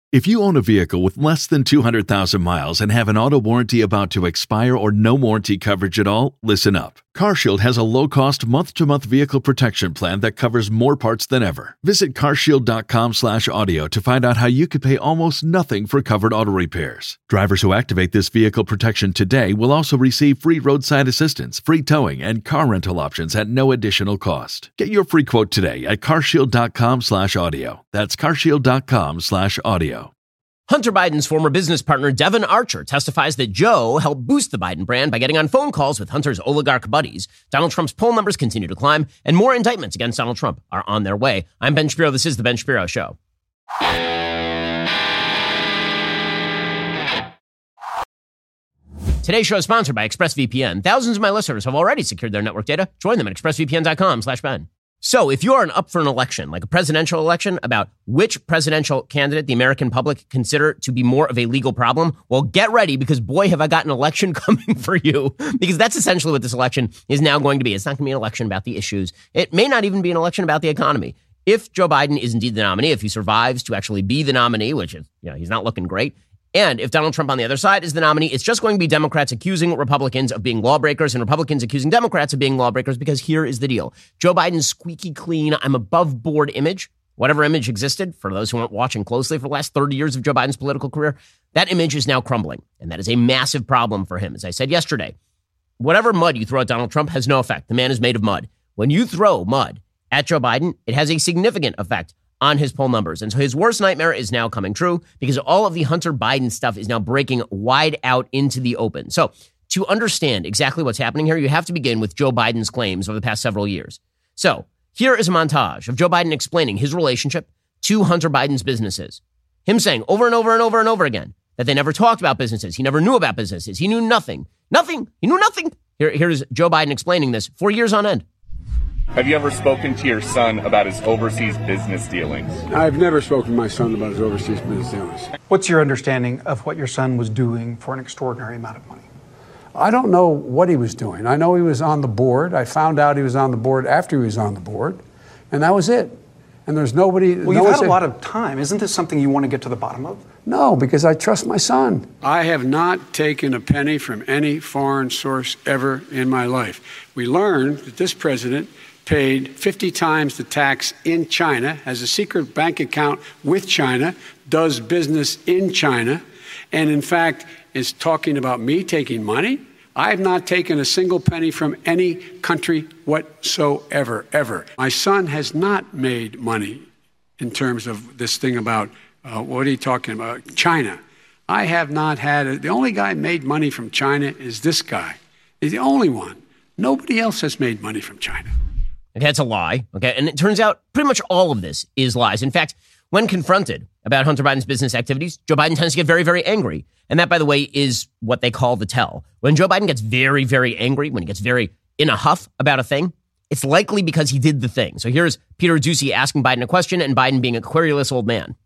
If you own a vehicle with less than 200,000 miles and have an auto warranty about to expire or no warranty coverage at all, listen up. CarShield has a low-cost month-to-month vehicle protection plan that covers more parts than ever. Visit carshield.com/audio to find out how you could pay almost nothing for covered auto repairs. Drivers who activate this vehicle protection today will also receive free roadside assistance, free towing, and car rental options at no additional cost. Get your free quote today at carshield.com/audio. That's carshield.com/audio. Hunter Biden's former business partner, Devon Archer, testifies that Joe helped boost the Biden brand by getting on phone calls with Hunter's oligarch buddies. Donald Trump's poll numbers continue to climb, and more indictments against Donald Trump are on their way. I'm Ben Shapiro. This is The Ben Shapiro Show. Today's show is sponsored by ExpressVPN. Thousands of my listeners have already secured their network data. Join them at expressvpn.com/Ben. So if you're up for an election, like a presidential election, about which presidential candidate the American public consider to be more of a legal problem, well, get ready, because boy, have I got an election coming for you, because that's essentially what this election is now going to be. It's not going to be an election about the issues. It may not even be an election about the economy. If Joe Biden is indeed the nominee, if he survives to actually be the nominee, which is, he's not looking great, and if Donald Trump on the other side is the nominee, it's just going to be Democrats accusing Republicans of being lawbreakers and Republicans accusing Democrats of being lawbreakers, because here is the deal. Joe Biden's squeaky clean, I'm above board image, whatever image existed, for those who aren't watching closely for the last 30 years of Joe Biden's political career, that image is now crumbling. And that is a massive problem for him. As I said yesterday, whatever mud you throw at Donald Trump has no effect. The man is made of mud. When you throw mud at Joe Biden, it has a significant effect on his poll numbers. And so his worst nightmare is now coming true, because all of the Hunter Biden stuff is now breaking wide out into the open. So to understand exactly what's happening here, you have to begin with Joe Biden's claims over the past several years. So here is a montage of Joe Biden explaining his relationship to Hunter Biden's businesses. Him saying over and over and over and over again that they never talked about businesses. He never knew about businesses. He knew nothing. Nothing. He knew nothing. Here's Joe Biden explaining this for years on end. Have you ever spoken to your son about his overseas business dealings? I've never spoken to my son about his overseas business dealings. What's your understanding of what your son was doing for an extraordinary amount of money? I don't know what he was doing. I know he was on the board. I found out he was on the board after he was on the board, and that was it. And there's nobody... Well, you've had a lot of time. Isn't this something you want to get to the bottom of? No, because I trust my son. I have not taken a penny from any foreign source ever in my life. We learned that this president paid 50 times the tax in China, has a secret bank account with China, does business in China, and in fact is talking about me taking money. I have not taken a single penny from any country whatsoever, ever. My son has not made money in terms of this thing about, what are you talking about, China. I have not had, the only guy made money from China is this guy. He's the only one. Nobody else has made money from China. Okay, that's a lie. Okay, and it turns out pretty much all of this is lies. In fact, when confronted about Hunter Biden's business activities, Joe Biden tends to get very, very angry. And that, by the way, is what they call the tell. When Joe Biden gets very, very angry, when he gets very in a huff about a thing, it's likely because he did the thing. So here's Peter Doocy asking Biden a question and Biden being a querulous old man.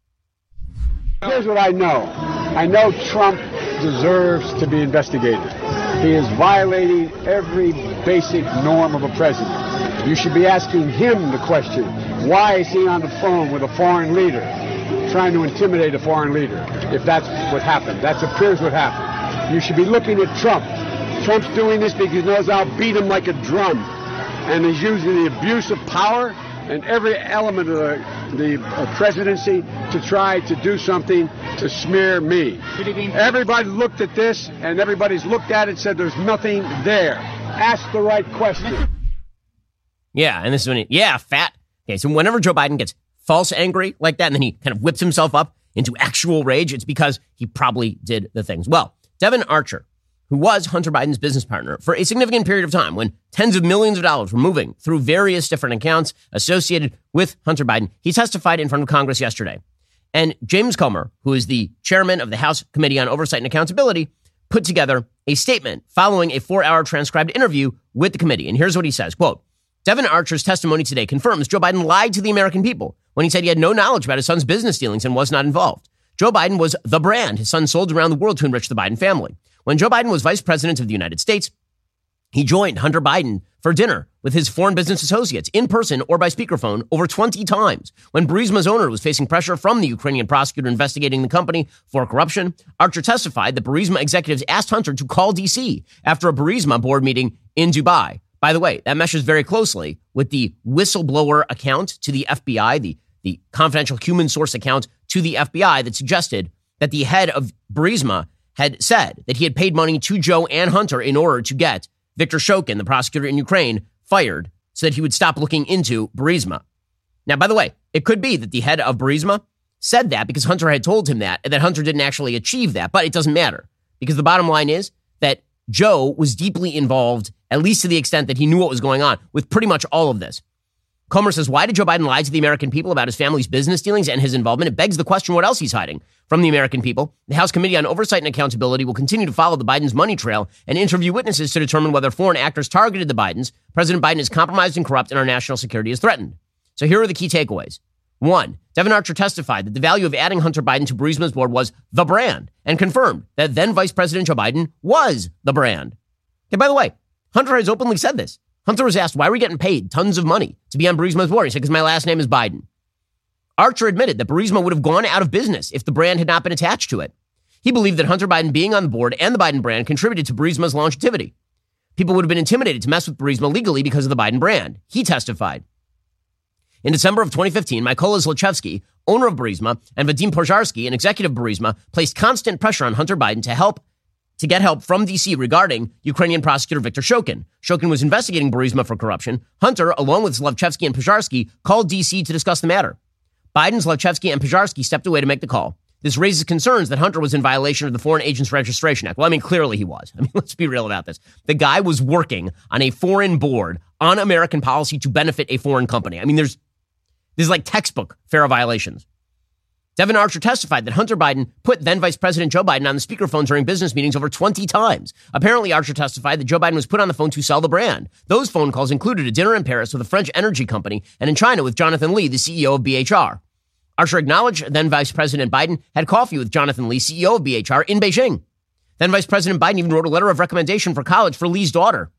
Here's what I know. I know Trump deserves to be investigated. He is violating every basic norm of a president. You should be asking him the question, why is he on the phone with a foreign leader, trying to intimidate a foreign leader, if that's what happened? That appears what happened. You should be looking at Trump. Trump's doing this because he knows I'll beat him like a drum. And he's using the abuse of power and every element of the presidency to try to do something to smear me. Everybody looked at this, and everybody's looked at it and said there's nothing there. Ask the right question. Yeah, and this is when fat. Okay, so whenever Joe Biden gets false angry like that, and then he kind of whips himself up into actual rage, it's because he probably did the things. Well, Devon Archer, who was Hunter Biden's business partner for a significant period of time when tens of millions of dollars were moving through various different accounts associated with Hunter Biden, he testified in front of Congress yesterday. And James Comer, who is the chairman of the House Committee on Oversight and Accountability, put together a statement following a 4-hour transcribed interview with the committee. And here's what he says, quote, Devon Archer's testimony today confirms Joe Biden lied to the American people when he said he had no knowledge about his son's business dealings and was not involved. Joe Biden was the brand his son sold around the world to enrich the Biden family. When Joe Biden was vice president of the United States, he joined Hunter Biden for dinner with his foreign business associates in person or by speakerphone over 20 times. When Burisma's owner was facing pressure from the Ukrainian prosecutor investigating the company for corruption, Archer testified that Burisma executives asked Hunter to call D.C. after a Burisma board meeting in Dubai. By the way, that meshes very closely with the whistleblower account to the FBI, the confidential human source account to the FBI that suggested that the head of Burisma had said that he had paid money to Joe and Hunter in order to get Viktor Shokin, the prosecutor in Ukraine, fired so that he would stop looking into Burisma. Now, by the way, it could be that the head of Burisma said that because Hunter had told him that, and that Hunter didn't actually achieve that, but it doesn't matter because the bottom line is that Joe was deeply involved, at least to the extent that he knew what was going on, with pretty much all of this. Comer says, why did Joe Biden lie to the American people about his family's business dealings and his involvement? It begs the question what else he's hiding from the American people. The House Committee on Oversight and Accountability will continue to follow the Biden's money trail and interview witnesses to determine whether foreign actors targeted the Bidens. President Biden is compromised and corrupt, and our national security is threatened. So here are the key takeaways. 1, Devon Archer testified that the value of adding Hunter Biden to Burisma's board was the brand and confirmed that then Vice President Joe Biden was the brand. And by the way, Hunter has openly said this. Hunter was asked, why are we getting paid tons of money to be on Burisma's board? He said, because my last name is Biden. Archer admitted that Burisma would have gone out of business if the brand had not been attached to it. He believed that Hunter Biden being on the board and the Biden brand contributed to Burisma's longevity. People would have been intimidated to mess with Burisma legally because of the Biden brand. He testified. In December of 2015, Mykola Zlochevsky, owner of Burisma, and Vadim Pozharsky, an executive of Burisma, placed constant pressure on Hunter Biden to get help from D.C. regarding Ukrainian prosecutor Viktor Shokin. Shokin was investigating Burisma for corruption. Hunter, along with Zlochevsky and Pozharsky, called D.C. to discuss the matter. Biden, Zlochevsky, and Pozharsky stepped away to make the call. This raises concerns that Hunter was in violation of the Foreign Agents Registration Act. Well, I mean, clearly he was. I mean, let's be real about this. The guy was working on a foreign board on American policy to benefit a foreign company. I mean, this is like textbook FARA violations. Devon Archer testified that Hunter Biden put then Vice President Joe Biden on the speakerphone during business meetings over 20 times. Apparently, Archer testified that Joe Biden was put on the phone to sell the brand. Those phone calls included a dinner in Paris with a French energy company and in China with Jonathan Lee, the CEO of BHR. Archer acknowledged then Vice President Biden had coffee with Jonathan Lee, CEO of BHR, in Beijing. Then Vice President Biden even wrote a letter of recommendation for college for Lee's daughter.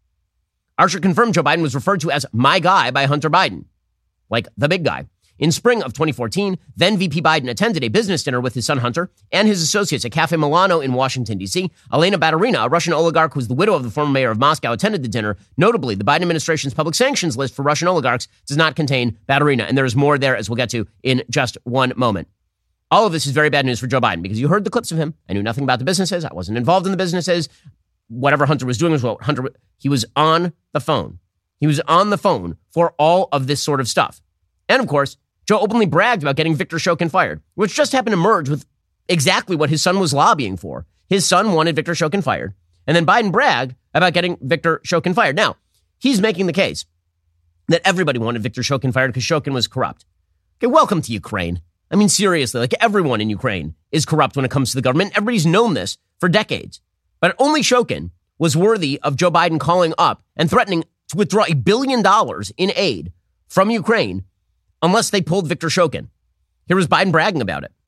Archer confirmed Joe Biden was referred to as my guy by Hunter Biden, like the big guy. In spring of 2014, then VP Biden attended a business dinner with his son Hunter and his associates at Cafe Milano in Washington, D.C. Elena Baturina, a Russian oligarch who was the widow of the former mayor of Moscow, attended the dinner. Notably, the Biden administration's public sanctions list for Russian oligarchs does not contain Baturina, and there is more there, as we'll get to in just one moment. All of this is very bad news for Joe Biden because you heard the clips of him. I knew nothing about the businesses. I wasn't involved in the businesses. Whatever Hunter was doing was what he was on the phone. He was on the phone for all of this sort of stuff. And of course, Joe openly bragged about getting Viktor Shokin fired, which just happened to merge with exactly what his son was lobbying for. His son wanted Viktor Shokin fired, and then Biden bragged about getting Viktor Shokin fired. Now, he's making the case that everybody wanted Viktor Shokin fired because Shokin was corrupt. Okay, welcome to Ukraine. I mean, seriously, like everyone in Ukraine is corrupt when it comes to the government. Everybody's known this for decades. But only Shokin was worthy of Joe Biden calling up and threatening to withdraw $1 billion in aid from Ukraine unless they pulled Viktor Shokin. Here was Biden bragging about it.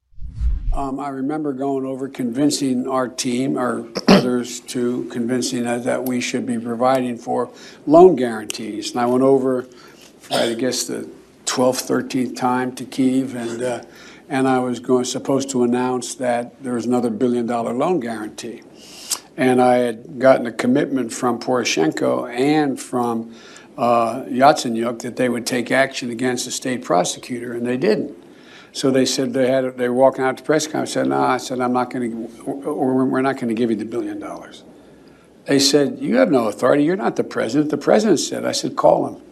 I remember going over convincing our team, or others too, convincing us that we should be providing for loan guarantees. And I went over, I guess, the 12th, 13th time to Kyiv, and I was supposed to announce that there was another $1 billion loan guarantee. And I had gotten a commitment from Poroshenko and from Yatsenyuk that they would take action against the state prosecutor, and they didn't. So they said they were walking out to press conference. I said, no, I'm not going to, or we're not going to give you the $1 billion. They said, you have no authority. You're not the president. The president said. I said, call him.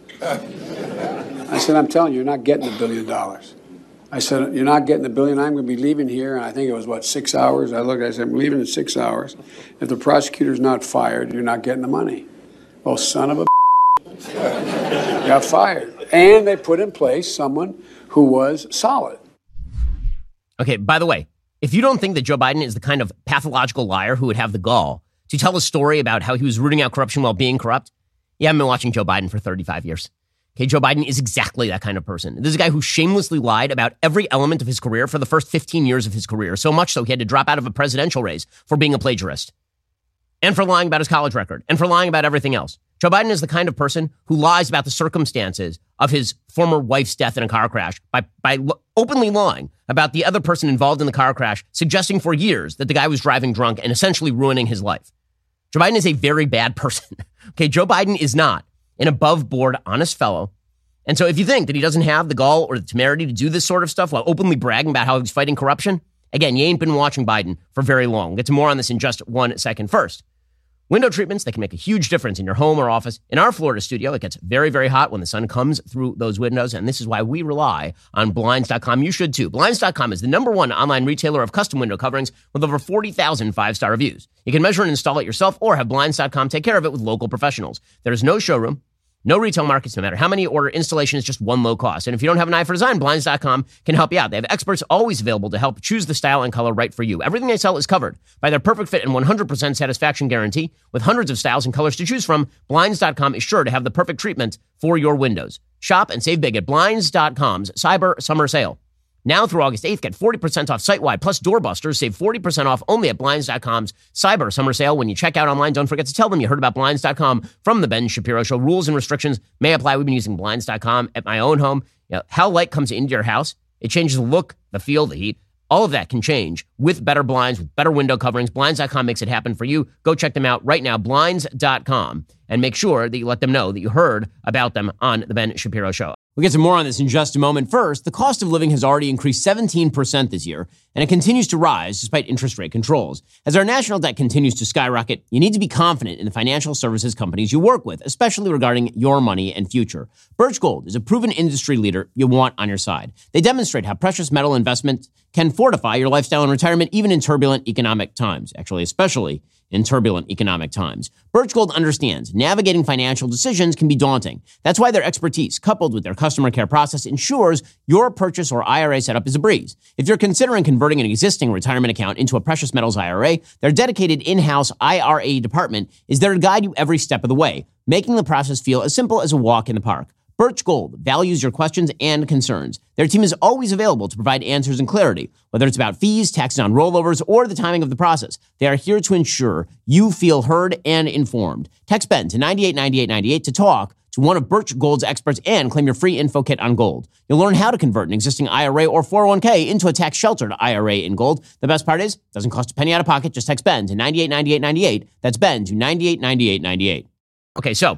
I said, I'm telling you, you're not getting the $1 billion. I said, you're not getting the $1 billion. I'm going to be leaving here. And I think it was, 6 hours? I said, I'm leaving in 6 hours. If the prosecutor's not fired, you're not getting the money. Well, son of a got fired. And they put in place someone who was solid. Okay, by the way, if you don't think that Joe Biden is the kind of pathological liar who would have the gall to tell a story about how he was rooting out corruption while being corrupt, you haven't been watching Joe Biden for 35 years. Okay, Joe Biden is exactly that kind of person. This is a guy who shamelessly lied about every element of his career for the first 15 years of his career, so much so he had to drop out of a presidential race for being a plagiarist, and for lying about his college record, and for lying about everything else. Joe Biden is the kind of person who lies about the circumstances of his former wife's death in a car crash by openly lying about the other person involved in the car crash, suggesting for years that the guy was driving drunk and essentially ruining his life. Joe Biden is a very bad person. Okay, Joe Biden is not an above-board, honest fellow. And so if you think that he doesn't have the gall or the temerity to do this sort of stuff while openly bragging about how he's fighting corruption, again, you ain't been watching Biden for very long. We'll get to more on this in just 1 second. First, window treatments, they can make a huge difference in your home or office. In our Florida studio, it gets very, very hot when the sun comes through those windows, and this is why we rely on Blinds.com. You should too. Blinds.com is the #1 online retailer of custom window coverings with over 40,000 five-star reviews. You can measure and install it yourself or have Blinds.com take care of it with local professionals. There's no showroom, no retail markets, no matter how many you order. Installation is just one low cost. And if you don't have an eye for design, Blinds.com can help you out. They have experts always available to help choose the style and color right for you. Everything they sell is covered by their perfect fit and 100% satisfaction guarantee. With hundreds of styles and colors to choose from, Blinds.com is sure to have the perfect treatment for your windows. Shop and save big at Blinds.com's Cyber Summer Sale. Now through August 8th, get 40% off site-wide, plus doorbusters. Save 40% off only at Blinds.com's Cyber Summer Sale. When you check out online, don't forget to tell them you heard about Blinds.com from The Ben Shapiro Show. Rules and restrictions may apply. We've been using Blinds.com at my own home. You know, how light comes into your house, it changes the look, the feel, the heat. All of that can change with better blinds, with better window coverings. Blinds.com makes it happen for you. Go check them out right now, Blinds.com, and make sure that you let them know that you heard about them on The Ben Shapiro Show. We'll get to more on this in just a moment. First, the cost of living has already increased 17% this year, and it continues to rise despite interest rate controls. As our national debt continues to skyrocket, you need to be confident in the financial services companies you work with, especially regarding your money and future. Birch Gold is a proven industry leader you want on your side. They demonstrate how precious metal investment can fortify your lifestyle and retirement even in turbulent economic times, actually, especially in turbulent economic times. Birch Gold understands navigating financial decisions can be daunting. That's why their expertise, coupled with their customer care process, ensures your purchase or IRA setup is a breeze. If you're considering converting an existing retirement account into a precious metals IRA, their dedicated in-house IRA department is there to guide you every step of the way, making the process feel as simple as a walk in the park. Birch Gold values your questions and concerns. Their team is always available to provide answers and clarity, whether it's about fees, taxes on rollovers, or the timing of the process. They are here to ensure you feel heard and informed. Text Ben to 989898 to talk to one of Birch Gold's experts and claim your free info kit on gold. You'll learn how to convert an existing IRA or 401k into a tax-sheltered IRA in gold. The best part is, it doesn't cost a penny out of pocket. Just text Ben to 989898. That's Ben to 989898. Okay, so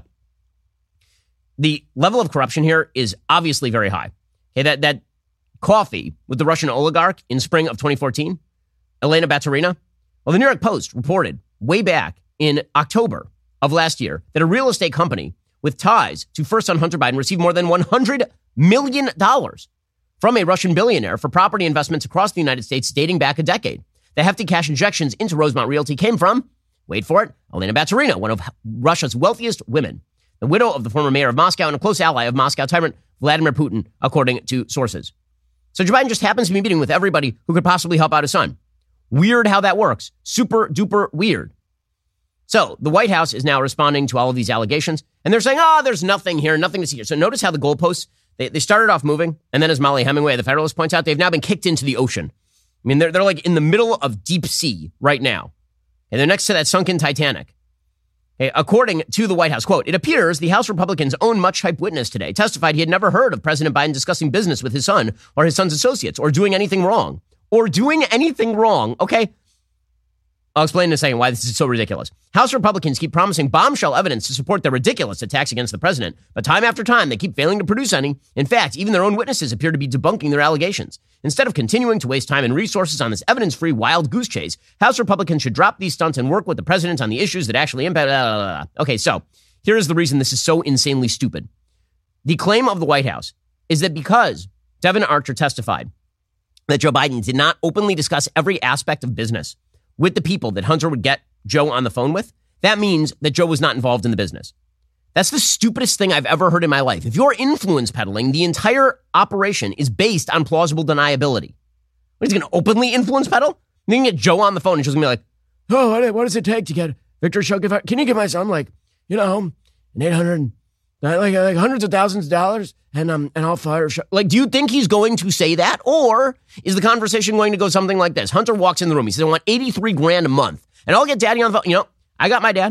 the level of corruption here is obviously very high. Okay, that coffee with the Russian oligarch in spring of 2014, Elena Baturina. Well, the New York Post reported way back in October of last year that a real estate company with ties to first son Hunter Biden received more than $100 million from a Russian billionaire for property investments across the United States dating back a decade. The hefty cash injections into Rosemont Realty came from, wait for it, Elena Baturina, one of Russia's wealthiest women, the widow of the former mayor of Moscow and a close ally of Moscow tyrant Vladimir Putin, according to sources. So Joe Biden just happens to be meeting with everybody who could possibly help out his son. Weird how that works. Super duper weird. So the White House is now responding to all of these allegations, and they're saying, there's nothing here, nothing to see here. So notice how the goalposts, they started off moving, and then as Molly Hemingway, the Federalist, points out, they've now been kicked into the ocean. I mean, they're like in the middle of deep sea right now, and they're next to that sunken Titanic. Okay, according to the White House, quote, it appears the House Republicans' own much-hyped witness today testified he had never heard of President Biden discussing business with his son or his son's associates or doing anything wrong. Okay? I'll explain in a second why this is so ridiculous. House Republicans keep promising bombshell evidence to support their ridiculous attacks against the president, but time after time, they keep failing to produce any. In fact, even their own witnesses appear to be debunking their allegations. Instead of continuing to waste time and resources on this evidence-free wild goose chase, House Republicans should drop these stunts and work with the president on the issues that actually impact. Okay, so here is the reason this is so insanely stupid. The claim of the White House is that because Devin Archer testified that Joe Biden did not openly discuss every aspect of business with the people that Hunter would get Joe on the phone with, that means that Joe was not involved in the business. That's the stupidest thing I've ever heard in my life. If you're influence peddling, the entire operation is based on plausible deniability. What, he's going to openly influence peddle? Then you get Joe on the phone and she's going to be like, what does it take to get Victor Show? Can you give my son an 800, like hundreds of thousands of dollars and I'll fire Show. Like, do you think he's going to say that? Or is the conversation going to go something like this? Hunter walks in the room. He says, I want $83,000 a month and I'll get daddy on the phone. I got my dad.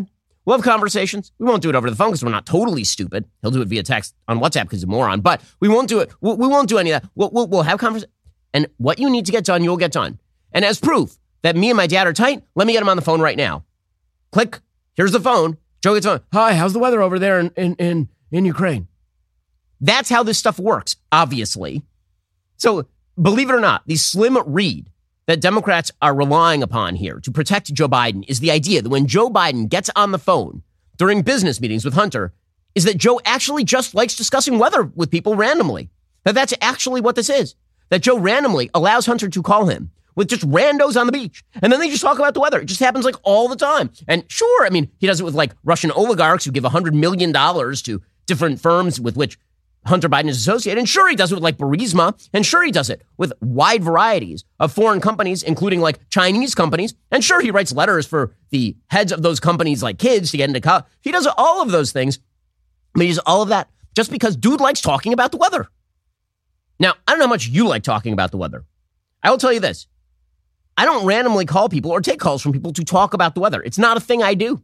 We'll have conversations. We won't do it over the phone because we're not totally stupid. He'll do it via text on WhatsApp because he's a moron. But we won't do it. We won't do any of that. We'll have conversations. And what you need to get done, you'll get done. And as proof that me and my dad are tight, let me get him on the phone right now. Click. Here's the phone. Joe gets on. Hi, how's the weather over there in Ukraine? That's how this stuff works, obviously. So believe it or not, the slim read that Democrats are relying upon here to protect Joe Biden is the idea that when Joe Biden gets on the phone during business meetings with Hunter, is that Joe actually just likes discussing weather with people randomly. That's actually what this is. That Joe randomly allows Hunter to call him with just randos on the beach. And then they just talk about the weather. It just happens like all the time. And sure, I mean, he does it with like Russian oligarchs who give $100 million to different firms with which Hunter Biden is associated. And sure, he does it with like Burisma. And sure, he does it with wide varieties of foreign companies, including like Chinese companies. And sure, he writes letters for the heads of those companies like kids to get into college. He does all of those things. I mean, he does all of that just because dude likes talking about the weather. Now, I don't know how much you like talking about the weather. I will tell you this. I don't randomly call people or take calls from people to talk about the weather. It's not a thing I do.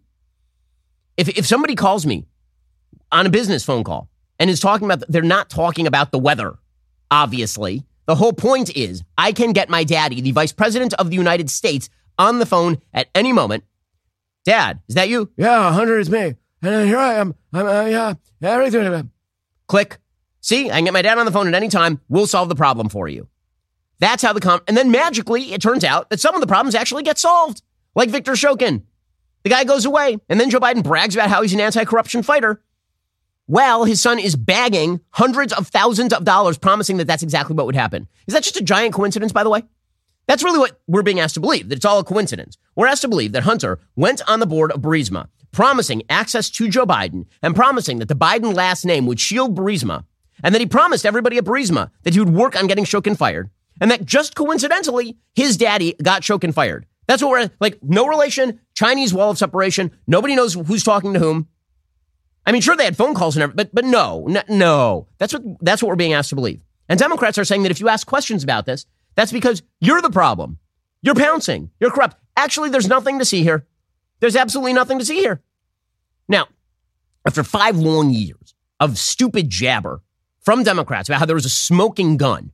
If somebody calls me on a business phone call and is talking about, they're not talking about the weather, obviously. The whole point is I can get my daddy, the vice president of the United States, on the phone at any moment. Dad, is that you? Yeah, Hunter, it's me. And here I am. Yeah, everything. Click. See, I can get my dad on the phone at any time. We'll solve the problem for you. That's how and then magically, it turns out that some of the problems actually get solved. Like Victor Shokin. The guy goes away, and then Joe Biden brags about how he's an anti-corruption fighter. Well, his son is bagging hundreds of thousands of dollars, promising that that's exactly what would happen. Is that just a giant coincidence, by the way? That's really what we're being asked to believe, that it's all a coincidence. We're asked to believe that Hunter went on the board of Burisma, promising access to Joe Biden and promising that the Biden last name would shield Burisma, and that he promised everybody at Burisma that he would work on getting Shokin fired, and that just coincidentally, his daddy got Shokin fired. That's what we're, like, no relation, Chinese wall of separation, nobody knows who's talking to whom. I mean, sure, they had phone calls and everything, but no. That's what we're being asked to believe. And Democrats are saying that if you ask questions about this, that's because you're the problem. You're pouncing. You're corrupt. Actually, there's nothing to see here. There's absolutely nothing to see here. Now, after 5 long years of stupid jabber from Democrats about how there was a smoking gun,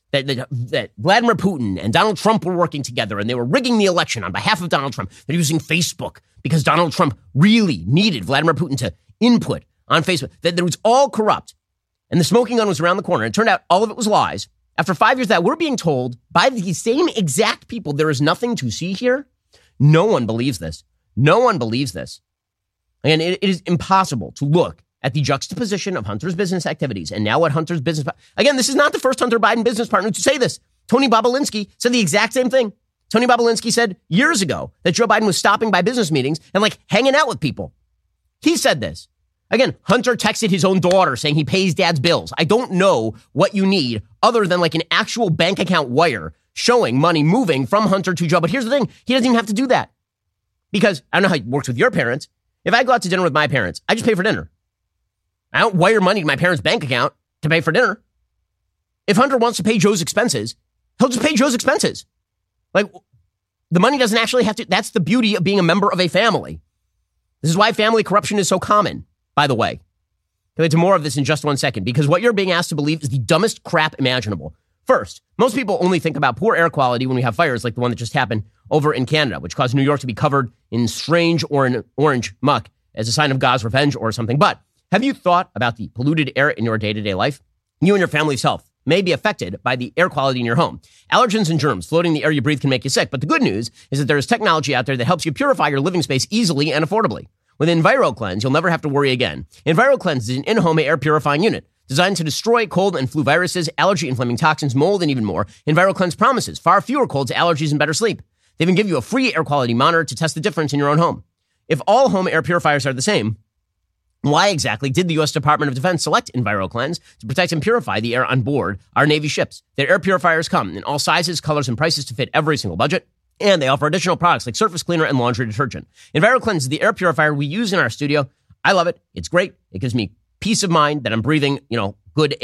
that Vladimir Putin and Donald Trump were working together and they were rigging the election on behalf of Donald Trump, they're using Facebook because Donald Trump really needed Vladimir Putin to input on Facebook, that there was all corrupt and the smoking gun was around the corner. And it turned out all of it was lies. After 5 years that we're being told by the same exact people, there is nothing to see here. No one believes this. No one believes this. And it is impossible to look at the juxtaposition of Hunter's business activities and now what Hunter's business... Again, this is not the first Hunter Biden business partner to say this. Tony Bobulinski said the exact same thing. Tony Bobulinski said years ago that Joe Biden was stopping by business meetings and like hanging out with people. He said this. Again, Hunter texted his own daughter saying he pays dad's bills. I don't know what you need other than like an actual bank account wire showing money moving from Hunter to Joe. But here's the thing. He doesn't even have to do that. Because I don't know how it works with your parents. If I go out to dinner with my parents, I just pay for dinner. I don't wire money to my parents' bank account to pay for dinner. If Hunter wants to pay Joe's expenses, he'll just pay Joe's expenses. Like, the money doesn't actually have to... That's the beauty of being a member of a family. This is why family corruption is so common, by the way. I'll get to more of this in just 1 second, because what you're being asked to believe is the dumbest crap imaginable. First, most people only think about poor air quality when we have fires like the one that just happened over in Canada, which caused New York to be covered in strange orange muck as a sign of God's revenge or something. But have you thought about the polluted air in your day-to-day life? You and your family's health may be affected by the air quality in your home. Allergens and germs floating in the air you breathe can make you sick. But the good news is that there is technology out there that helps you purify your living space easily and affordably. With EnviroCleanse, you'll never have to worry again. EnviroCleanse is an in-home air purifying unit designed to destroy cold and flu viruses, allergy-inflaming toxins, mold, and even more. EnviroCleanse promises far fewer colds, allergies, and better sleep. They even give you a free air quality monitor to test the difference in your own home. If all home air purifiers are the same, why exactly did the U.S. Department of Defense select EnviroCleanse to protect and purify the air on board our Navy ships? Their air purifiers come in all sizes, colors, and prices to fit every single budget. And they offer additional products like surface cleaner and laundry detergent. EnviroCleanse is the air purifier we use in our studio. I love it. It's great. It gives me peace of mind that I'm breathing, good air.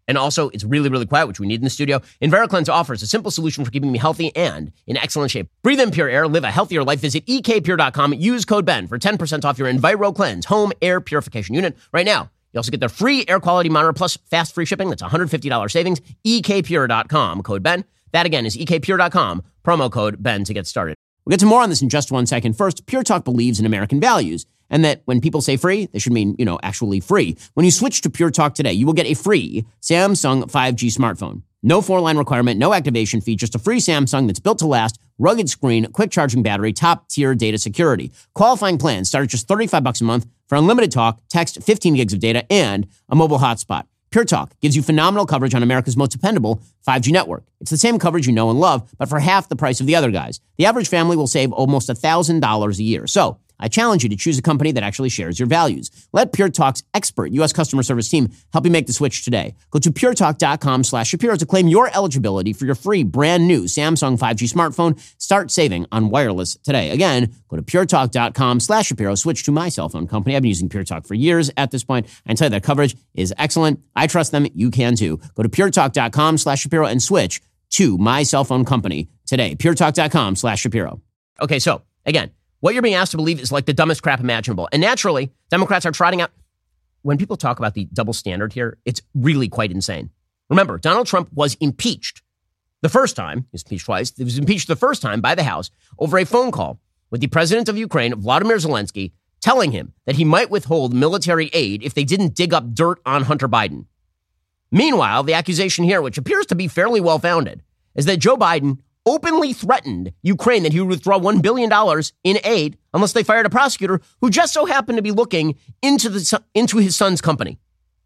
And also, it's really, really quiet, which we need in the studio. EnviroCleanse offers a simple solution for keeping me healthy and in excellent shape. Breathe in pure air, live a healthier life. Visit ekpure.com. Use code BEN for 10% off your EnviroCleanse home air purification unit right now. You also get their free air quality monitor plus fast free shipping. That's $150 savings. ekpure.com, code BEN. That again is ekpure.com, promo code BEN to get started. We'll get to more on this in just 1 second. First, Pure Talk believes in American values, and that when people say free, they should mean, actually free. When you switch to Pure Talk today, you will get a free Samsung 5G smartphone. No 4-line requirement, no activation fee, just a free Samsung that's built to last, rugged screen, quick charging battery, top-tier data security. Qualifying plans start at just $35 a month for unlimited talk, text, 15 gigs of data, and a mobile hotspot. Pure Talk gives you phenomenal coverage on America's most dependable 5G network. It's the same coverage you know and love, but for half the price of the other guys. The average family will save almost $1,000 a year. So I challenge you to choose a company that actually shares your values. Let Pure Talk's expert U.S. customer service team help you make the switch today. Go to puretalk.com/Shapiro to claim your eligibility for your free brand new Samsung 5G smartphone. Start saving on wireless today. Again, go to puretalk.com/Shapiro. Switch to my cell phone company. I've been using Pure Talk for years at this point. I can tell you that coverage is excellent. I trust them. You can too. Go to puretalk.com/Shapiro and switch to my cell phone company today. puretalk.com/Shapiro. Okay, so again, what you're being asked to believe is like the dumbest crap imaginable. And naturally, Democrats are trotting out. When people talk about the double standard here, it's really quite insane. Remember, Donald Trump was impeached the first time. He was impeached twice. He was impeached the first time by the House over a phone call with the president of Ukraine, Vladimir Zelensky, telling him that he might withhold military aid if they didn't dig up dirt on Hunter Biden. Meanwhile, the accusation here, which appears to be fairly well-founded, is that Joe Biden openly threatened Ukraine that he would withdraw $1 billion in aid unless they fired a prosecutor who just so happened to be looking into his son's company.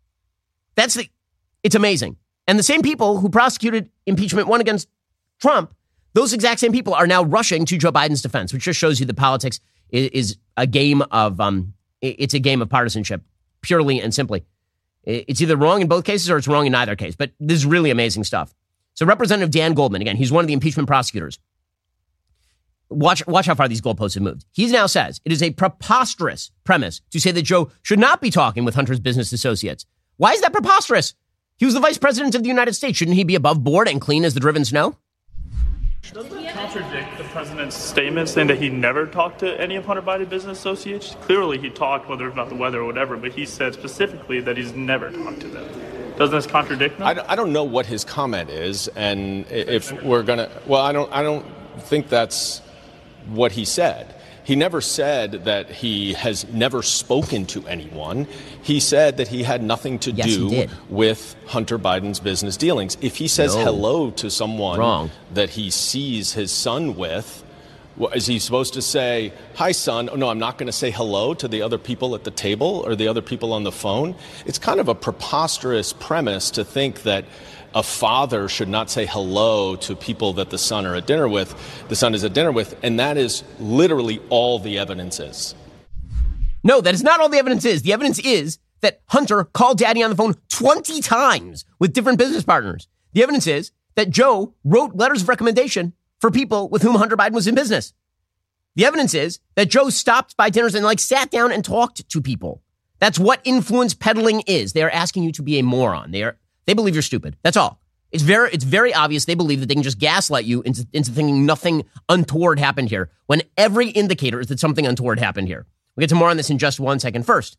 It's amazing. And the same people who prosecuted impeachment one against Trump, those exact same people are now rushing to Joe Biden's defense, which just shows you that politics is a game of it's a game of partisanship, purely and simply. It's either wrong in both cases or it's wrong in neither case. But this is really amazing stuff. So Representative Dan Goldman, again, he's one of the impeachment prosecutors. Watch how far these goalposts have moved. He now says it is a preposterous premise to say that Joe should not be talking with Hunter's business associates. Why is that preposterous? He was the vice president of the United States. Shouldn't he be above board and clean as the driven snow? Doesn't that contradict the president's statement saying that he never talked to any of Hunter Biden's business associates? Clearly he talked, whether it's about the weather or whatever, but he said specifically that he's never talked to them. Doesn't this contradict them? I don't know what his comment is, and if we're going to... Well, I don't think that's what he said. He never said that he has never spoken to anyone. He said that he had nothing to do with Hunter Biden's business dealings. If he says hello to someone that he sees his son with, is he supposed to say, "Hi, son"? Oh, no, I'm not going to say hello to the other people at the table or the other people on the phone. It's kind of a preposterous premise to think that a father should not say hello to people that the son is at dinner with, and that is literally all the evidence is. No, that is not all the evidence is. The evidence is that Hunter called Daddy on the phone 20 times with different business partners. The evidence is that Joe wrote letters of recommendation for people with whom Hunter Biden was in business. The evidence is that Joe stopped by dinners and sat down and talked to people. That's what influence peddling is. They are asking you to be a moron. They believe you're stupid. That's all. It's very obvious they believe that they can just gaslight you into thinking nothing untoward happened here, when every indicator is that something untoward happened here. We'll get to more on this in just 1 second. First,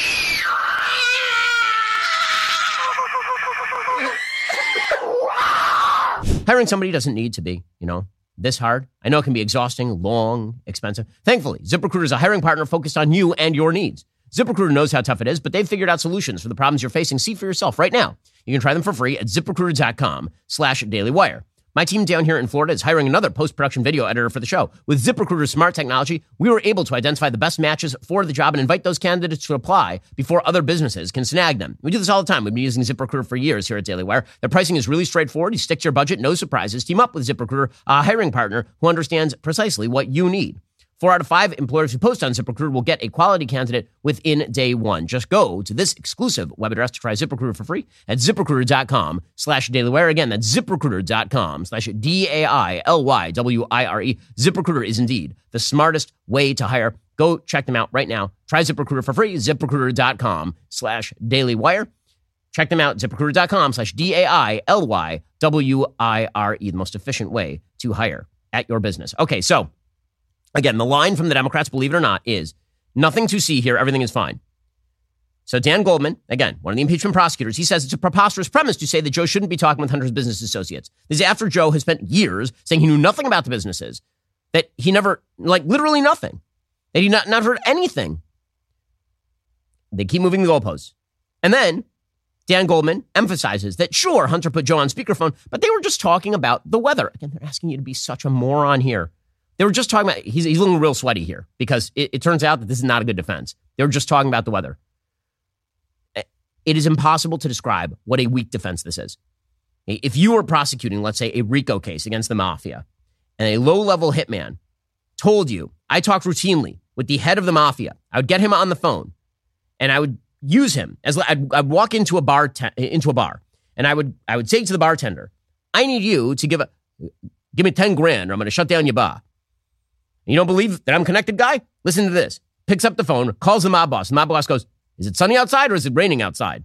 hiring somebody doesn't need to be, this hard. I know it can be exhausting, long, expensive. Thankfully, ZipRecruiter is a hiring partner focused on you and your needs. ZipRecruiter knows how tough it is, but they've figured out solutions for the problems you're facing. See for yourself right now. You can try them for free at ZipRecruiter.com/dailywire. My team down here in Florida is hiring another post-production video editor for the show. With ZipRecruiter's smart technology, we were able to identify the best matches for the job and invite those candidates to apply before other businesses can snag them. We do this all the time. We've been using ZipRecruiter for years here at Daily Wire. Their pricing is really straightforward. You stick to your budget, no surprises. Team up with ZipRecruiter, a hiring partner who understands precisely what you need. 4 out of 5 employers who post on ZipRecruiter will get a quality candidate within day one. Just go to this exclusive web address to try ZipRecruiter for free at ZipRecruiter.com/dailywire. Again, that's ZipRecruiter.com/DAILYWIRE. ZipRecruiter is indeed the smartest way to hire. Go check them out right now. Try ZipRecruiter for free. ZipRecruiter.com/dailywire. Check them out, ZipRecruiter.com/DAILYWIRE, the most efficient way to hire at your business. Okay, so again, the line from the Democrats, believe it or not, is nothing to see here. Everything is fine. So Dan Goldman, again, one of the impeachment prosecutors, he says it's a preposterous premise to say that Joe shouldn't be talking with Hunter's business associates. This is after Joe has spent years saying he knew nothing about the businesses, that he never, like literally nothing, that he not heard anything. They keep moving the goalposts. And then Dan Goldman emphasizes that, sure, Hunter put Joe on speakerphone, but they were just talking about the weather. Again, they're asking you to be such a moron here. They were just talking about, he's looking real sweaty here because it turns out that this is not a good defense. They were just talking about the weather. It is impossible to describe what a weak defense this is. If you were prosecuting, let's say, a RICO case against the mafia, and a low-level hitman told you, I talk routinely with the head of the mafia, I would get him on the phone, and I would use him as I'd walk into a bar, and I would say to the bartender, I need you to give me 10 grand, or I'm going to shut down your bar. You don't believe that I'm a connected guy? Listen to this. Picks up the phone, calls the mob boss. The mob boss goes, is it sunny outside or is it raining outside?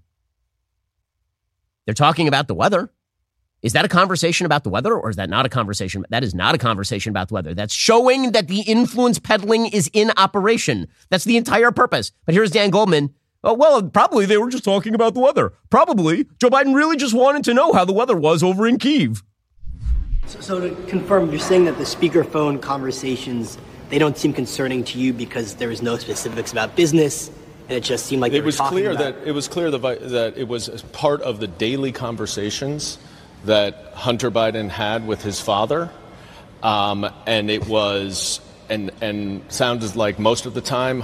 They're talking about the weather. Is that a conversation about the weather, or is that not a conversation? That is not a conversation about the weather. That's showing that the influence peddling is in operation. That's the entire purpose. But here's Dan Goldman. Oh, well, probably they were just talking about the weather. Probably Joe Biden really just wanted to know how the weather was over in Kyiv. So to confirm, you're saying that the speakerphone conversations, they don't seem concerning to you because there was no specifics about business, and it just seemed like it was clear that it was part of the daily conversations that Hunter Biden had with his father, and it was and sounded like most of the time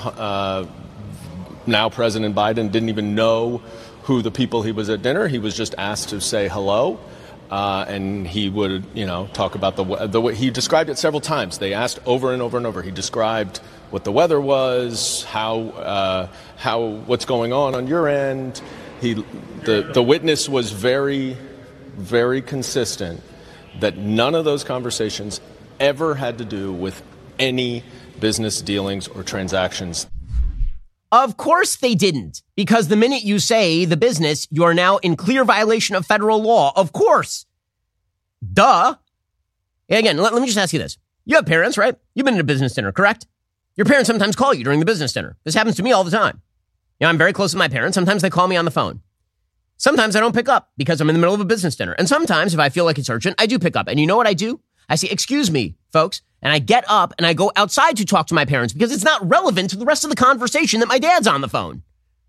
now President Biden didn't even know who the people he was at dinner. He was just asked to say hello. And he would, talk about the way he described it several times. They asked over and over and over. He described what the weather was, how what's going on your end. The witness was very, very consistent that none of those conversations ever had to do with any business dealings or transactions. Of course they didn't, because the minute you say the business, you are now in clear violation of federal law. Of course. Duh. Again, let me just ask you this. You have parents, right? You've been at a business dinner, correct? Your parents sometimes call you during the business dinner. This happens to me all the time. I'm very close to my parents. Sometimes they call me on the phone. Sometimes I don't pick up because I'm in the middle of a business dinner. And sometimes if I feel like it's urgent, I do pick up. And you know what I do? I say, excuse me, folks. And I get up and I go outside to talk to my parents because it's not relevant to the rest of the conversation that my dad's on the phone.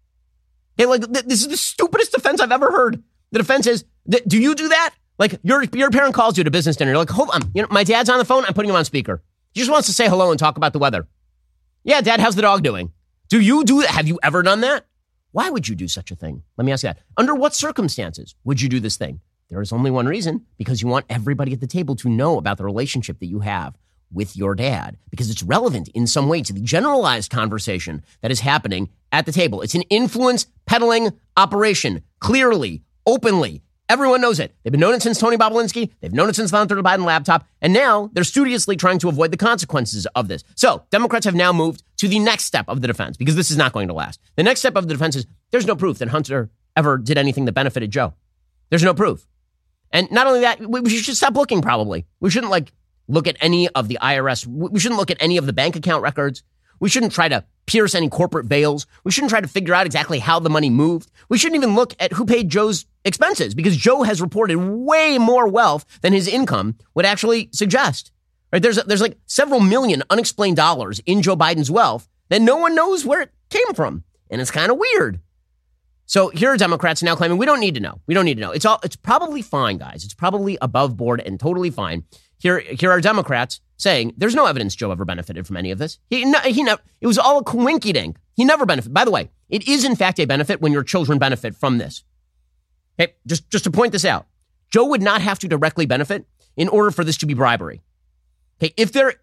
This is the stupidest defense I've ever heard. The defense is, do you do that? Like your parent calls you at a business dinner. You're like, hold on. My dad's on the phone. I'm putting him on speaker. He just wants to say hello and talk about the weather. Yeah, Dad, how's the dog doing? Do you do that? Have you ever done that? Why would you do such a thing? Let me ask you that. Under what circumstances would you do this thing? There is only one reason, because you want everybody at the table to know about the relationship that you have with your dad, because it's relevant in some way to the generalized conversation that is happening at the table. It's an influence peddling operation, clearly, openly. Everyone knows it. They've been known it since Tony Bobulinski. They've known it since the Hunter Biden laptop. And now they're studiously trying to avoid the consequences of this. So Democrats have now moved to the next step of the defense, because this is not going to last. The next step of the defense is there's no proof that Hunter ever did anything that benefited Joe. There's no proof. And not only that, we should stop looking, probably. We shouldn't look at any of the IRS. We shouldn't look at any of the bank account records. We shouldn't try to pierce any corporate veils. We shouldn't try to figure out exactly how the money moved. We shouldn't even look at who paid Joe's expenses, because Joe has reported way more wealth than his income would actually suggest. Right? There's like several million unexplained dollars in Joe Biden's wealth that no one knows where it came from. And it's kind of weird. So here are Democrats now claiming we don't need to know. We don't need to know. It's probably fine, guys. It's probably above board and totally fine. Here are Democrats saying there's no evidence Joe ever benefited from any of this. It was all a coinkydink. He never benefited. By the way, it is in fact a benefit when your children benefit from this. Okay, just to point this out, Joe would not have to directly benefit in order for this to be bribery. Okay,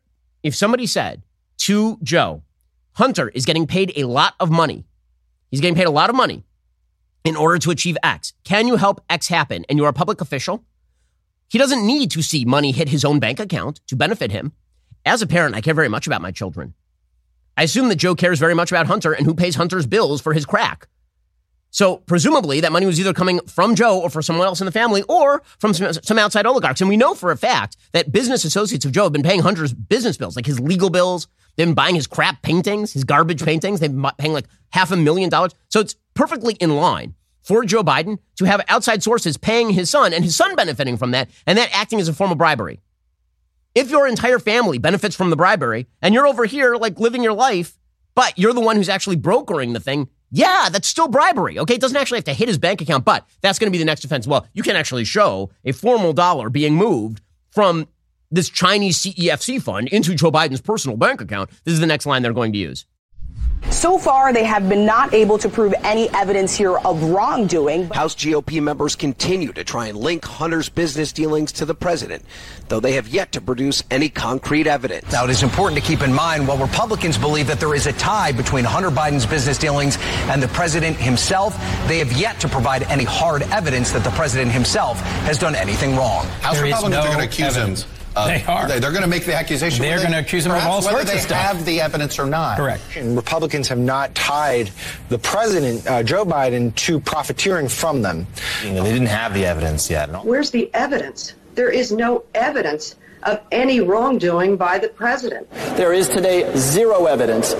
if somebody said to Joe, Hunter is getting paid a lot of money. He's getting paid a lot of money in order to achieve X. Can you help X happen? And you're a public official. He doesn't need to see money hit his own bank account to benefit him. As a parent, I care very much about my children. I assume that Joe cares very much about Hunter and who pays Hunter's bills for his crack. So presumably that money was either coming from Joe or from someone else in the family or from some outside oligarchs. And we know for a fact that business associates of Joe have been paying Hunter's business bills, like his legal bills. They've been buying his crap paintings, his garbage paintings. They've been paying like $500,000. So it's perfectly in line for Joe Biden to have outside sources paying his son and his son benefiting from that, and that acting as a form of bribery. If your entire family benefits from the bribery and you're over here like living your life, but you're the one who's actually brokering the thing, yeah, that's still bribery. Okay, it doesn't actually have to hit his bank account, but that's going to be the next offense. Well, you can actually show a formal dollar being moved from this Chinese CEFC fund into Joe Biden's personal bank account. This is the next line they're going to use. So far, they have been not able to prove any evidence here of wrongdoing. House GOP members continue to try and link Hunter's business dealings to the president, though they have yet to produce any concrete evidence. Now, it is important to keep in mind, while Republicans believe that there is a tie between Hunter Biden's business dealings and the president himself, they have yet to provide any hard evidence that the president himself has done anything wrong. House Republicans are going to accuse him. They are. They're going to make the accusation. They're going to accuse him of all sorts of stuff. Whether they have the evidence or not. Correct. And Republicans have not tied the president, Joe Biden, to profiteering from them. They didn't have the evidence yet. Where's the evidence? There is no evidence of any wrongdoing by the president. There is today zero evidence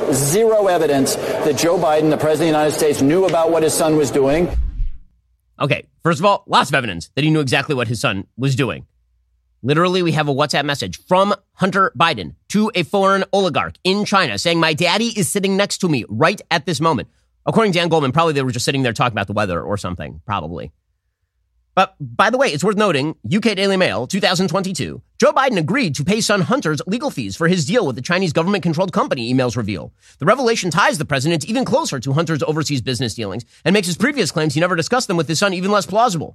that Joe Biden, the president of the United States, knew about what his son was doing. Okay, first of all, lots of evidence that he knew exactly what his son was doing. Literally, we have a WhatsApp message from Hunter Biden to a foreign oligarch in China saying, my daddy is sitting next to me right at this moment. According to Dan Goldman, probably they were just sitting there talking about the weather or something, probably. But by the way, it's worth noting, UK Daily Mail, 2022, Joe Biden agreed to pay son Hunter's legal fees for his deal with the Chinese government-controlled company, emails reveal. The revelation ties the president even closer to Hunter's overseas business dealings and makes his previous claims he never discussed them with his son even less plausible.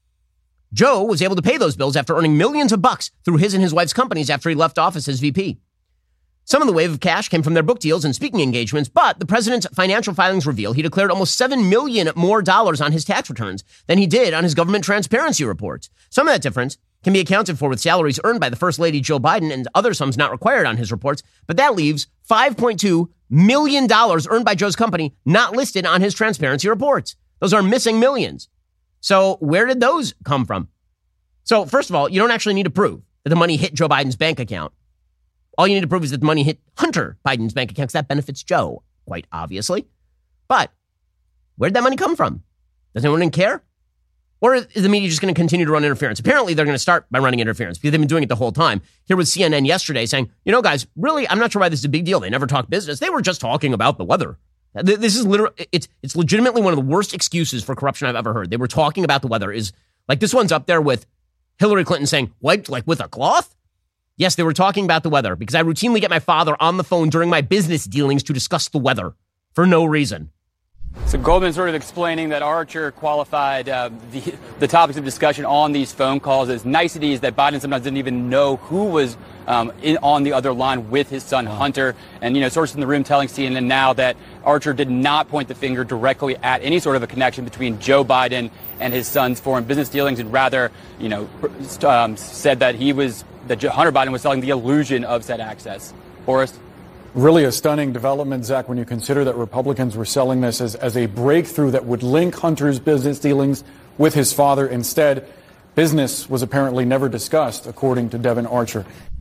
Joe was able to pay those bills after earning millions of bucks through his and his wife's companies after he left office as VP. Some of the wave of cash came from their book deals and speaking engagements, but the president's financial filings reveal he declared almost $7 million more on his tax returns than he did on his government transparency reports. Some of that difference can be accounted for with salaries earned by the First Lady Joe Biden and other sums not required on his reports, but that leaves $5.2 million earned by Joe's company not listed on his transparency reports. Those are missing millions. So where did those come from? So first of all, you don't actually need to prove that the money hit Joe Biden's bank account. All you need to prove is that the money hit Hunter Biden's bank account, because that benefits Joe, quite obviously. But where did that money come from? Does anyone care? Or is the media just going to continue to run interference? Apparently, they're going to start by running interference because they've been doing it the whole time. Here was CNN yesterday saying, you know, guys, really, I'm not sure why this is a big deal. They never talk business. They were just talking about the weather. This is literally, it's legitimately one of the worst excuses for corruption I've ever heard. They were talking about the weather. Is like this one's up there with Hillary Clinton saying, wiped like with a cloth? Yes, they were talking about the weather because I routinely get my father on the phone during my business dealings to discuss the weather for no reason. So Goldman sort of explaining that Archer qualified the topics of discussion on these phone calls as niceties that Biden sometimes didn't even know who was on the other line with his son Hunter. And, you know, sources in the room telling CNN now that Archer did not point the finger directly at any sort of a connection between Joe Biden and his son's foreign business dealings, and rather, you know, said that Hunter Biden was selling the illusion of said access. Boris? Really a stunning development, Zach, when you consider that Republicans were selling this as a breakthrough that would link Hunter's business dealings with his father. Instead, business was apparently never discussed, according to Devon Archer.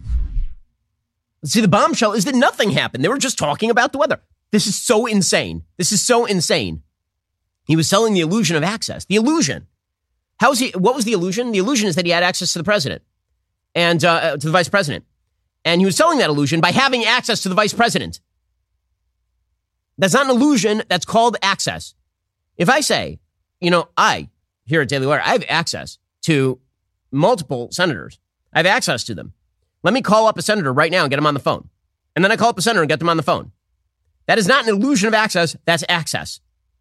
See, the bombshell is that nothing happened. They were just talking about the weather. This is so insane. This is so insane. He was selling the illusion of access. The illusion. What was the illusion? The illusion is that he had access to the president and to the vice president. And he was selling that illusion by having access to the vice president. That's not an illusion. That's called access. If I say, you know, here at Daily Wire, I have access to multiple senators. I have access to them. Let me call up a senator right now and get him on the phone. And then I call up a senator and get them on the phone. That is not an illusion of access. That's access.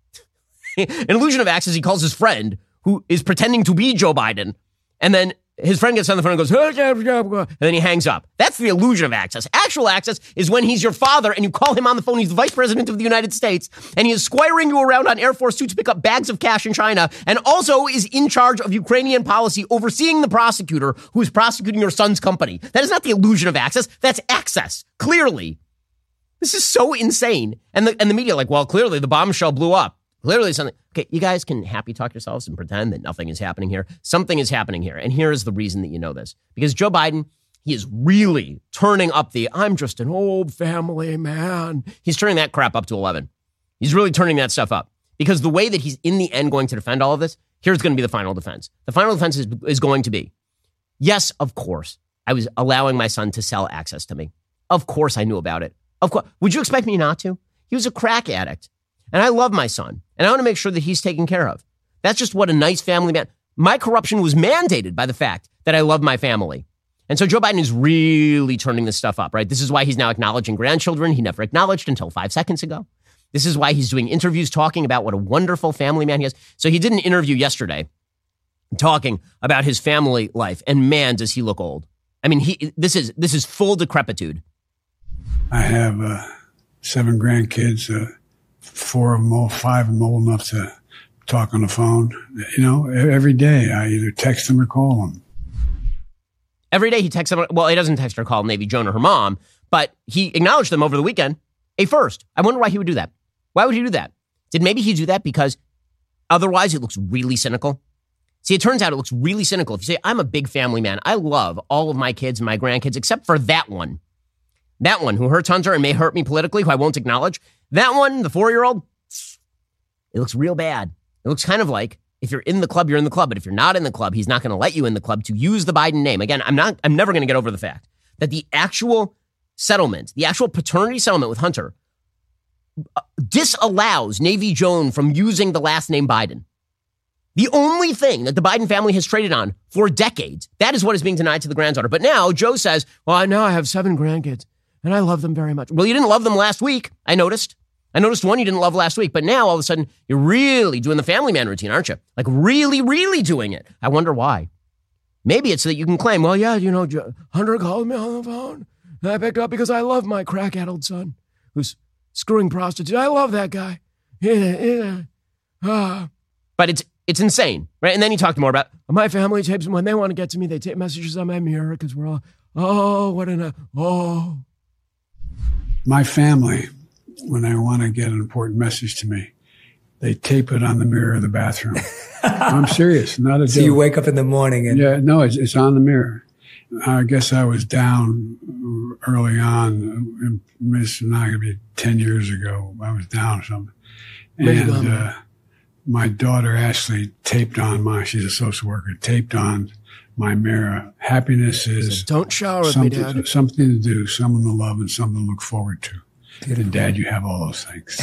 An illusion of access, he calls his friend who is pretending to be Joe Biden. And then his friend gets on the phone and goes, and then he hangs up. That's the illusion of access. Actual access is when he's your father and you call him on the phone. He's the vice president of the United States and he is squiring you around on Air Force Two to pick up bags of cash in China and also is in charge of Ukrainian policy, overseeing the prosecutor who is prosecuting your son's company. That is not the illusion of access. That's access. Clearly. This is so insane. And the media like, well, clearly the bombshell blew up. Clearly something. Okay, you guys can happy talk yourselves and pretend that nothing is happening here. Something is happening here. And here is the reason that you know this. Because Joe Biden, he is really turning up the, I'm just an old family man. He's turning that crap up to 11. He's really turning that stuff up. Because the way that he's in the end going to defend all of this, here's going to be the final defense. The final defense is going to be, yes, of course, I was allowing my son to sell access to me. Of course I knew about it. Of course. Would you expect me not to? He was a crack addict. And I love my son. And I want to make sure that he's taken care of. That's just what a nice family man. My corruption was mandated by the fact that I love my family. And so Joe Biden is really turning this stuff up, right? This is why he's now acknowledging grandchildren he never acknowledged until 5 seconds ago. This is why he's doing interviews talking about what a wonderful family man he is. So he did an interview yesterday talking about his family life. And man, does he look old. I mean, this is full decrepitude. I have 7 grandkids, 5 of them old enough to talk on the phone. You know, every day I either text them or call them. Every day he texts them. Well, he doesn't text or call maybe Joan or her mom, but he acknowledged them over the weekend. A first. I wonder why he would do that. Why would he do that? Did maybe he do that because otherwise it looks really cynical? See, it turns out it looks really cynical. If you say, I'm a big family man, I love all of my kids and my grandkids, except for that one. That one who hurts Hunter and may hurt me politically, who I won't acknowledge. That one, the 4-year-old, it looks real bad. It looks kind of like if you're in the club, you're in the club. But if you're not in the club, he's not going to let you in the club to use the Biden name. Again, I'm never going to get over the fact that the actual settlement, the actual paternity settlement with Hunter disallows Navy Joan from using the last name Biden. The only thing that the Biden family has traded on for decades, that is what is being denied to the granddaughter. But now Joe says, well, now I have 7 grandkids and I love them very much. Well, you didn't love them last week. I noticed one you didn't love last week, but now all of a sudden you're really doing the family man routine, aren't you? Like really, really doing it. I wonder why. Maybe it's so that you can claim, well, yeah, you know, Hunter called me on the phone and I picked up because I love my crack-addled son who's screwing prostitutes. I love that guy. Yeah. But it's insane, right? And then he talked more about my family tapes. When they want to get to me, they tape messages on my mirror because we're all, My family, when they want to get an important message to me, they tape it on the mirror of the bathroom. I'm serious, not a joke. So you wake up in the morning and... Yeah, no, it's on the mirror. I guess I was down early on. It's not going to be 10 years ago. I was down or something. And my daughter Ashley taped on she's a social worker, taped on my mirror. Happiness is don't shower with me, Dad. Something to do, someone to love, and something to look forward to. And Dad, you have all those things.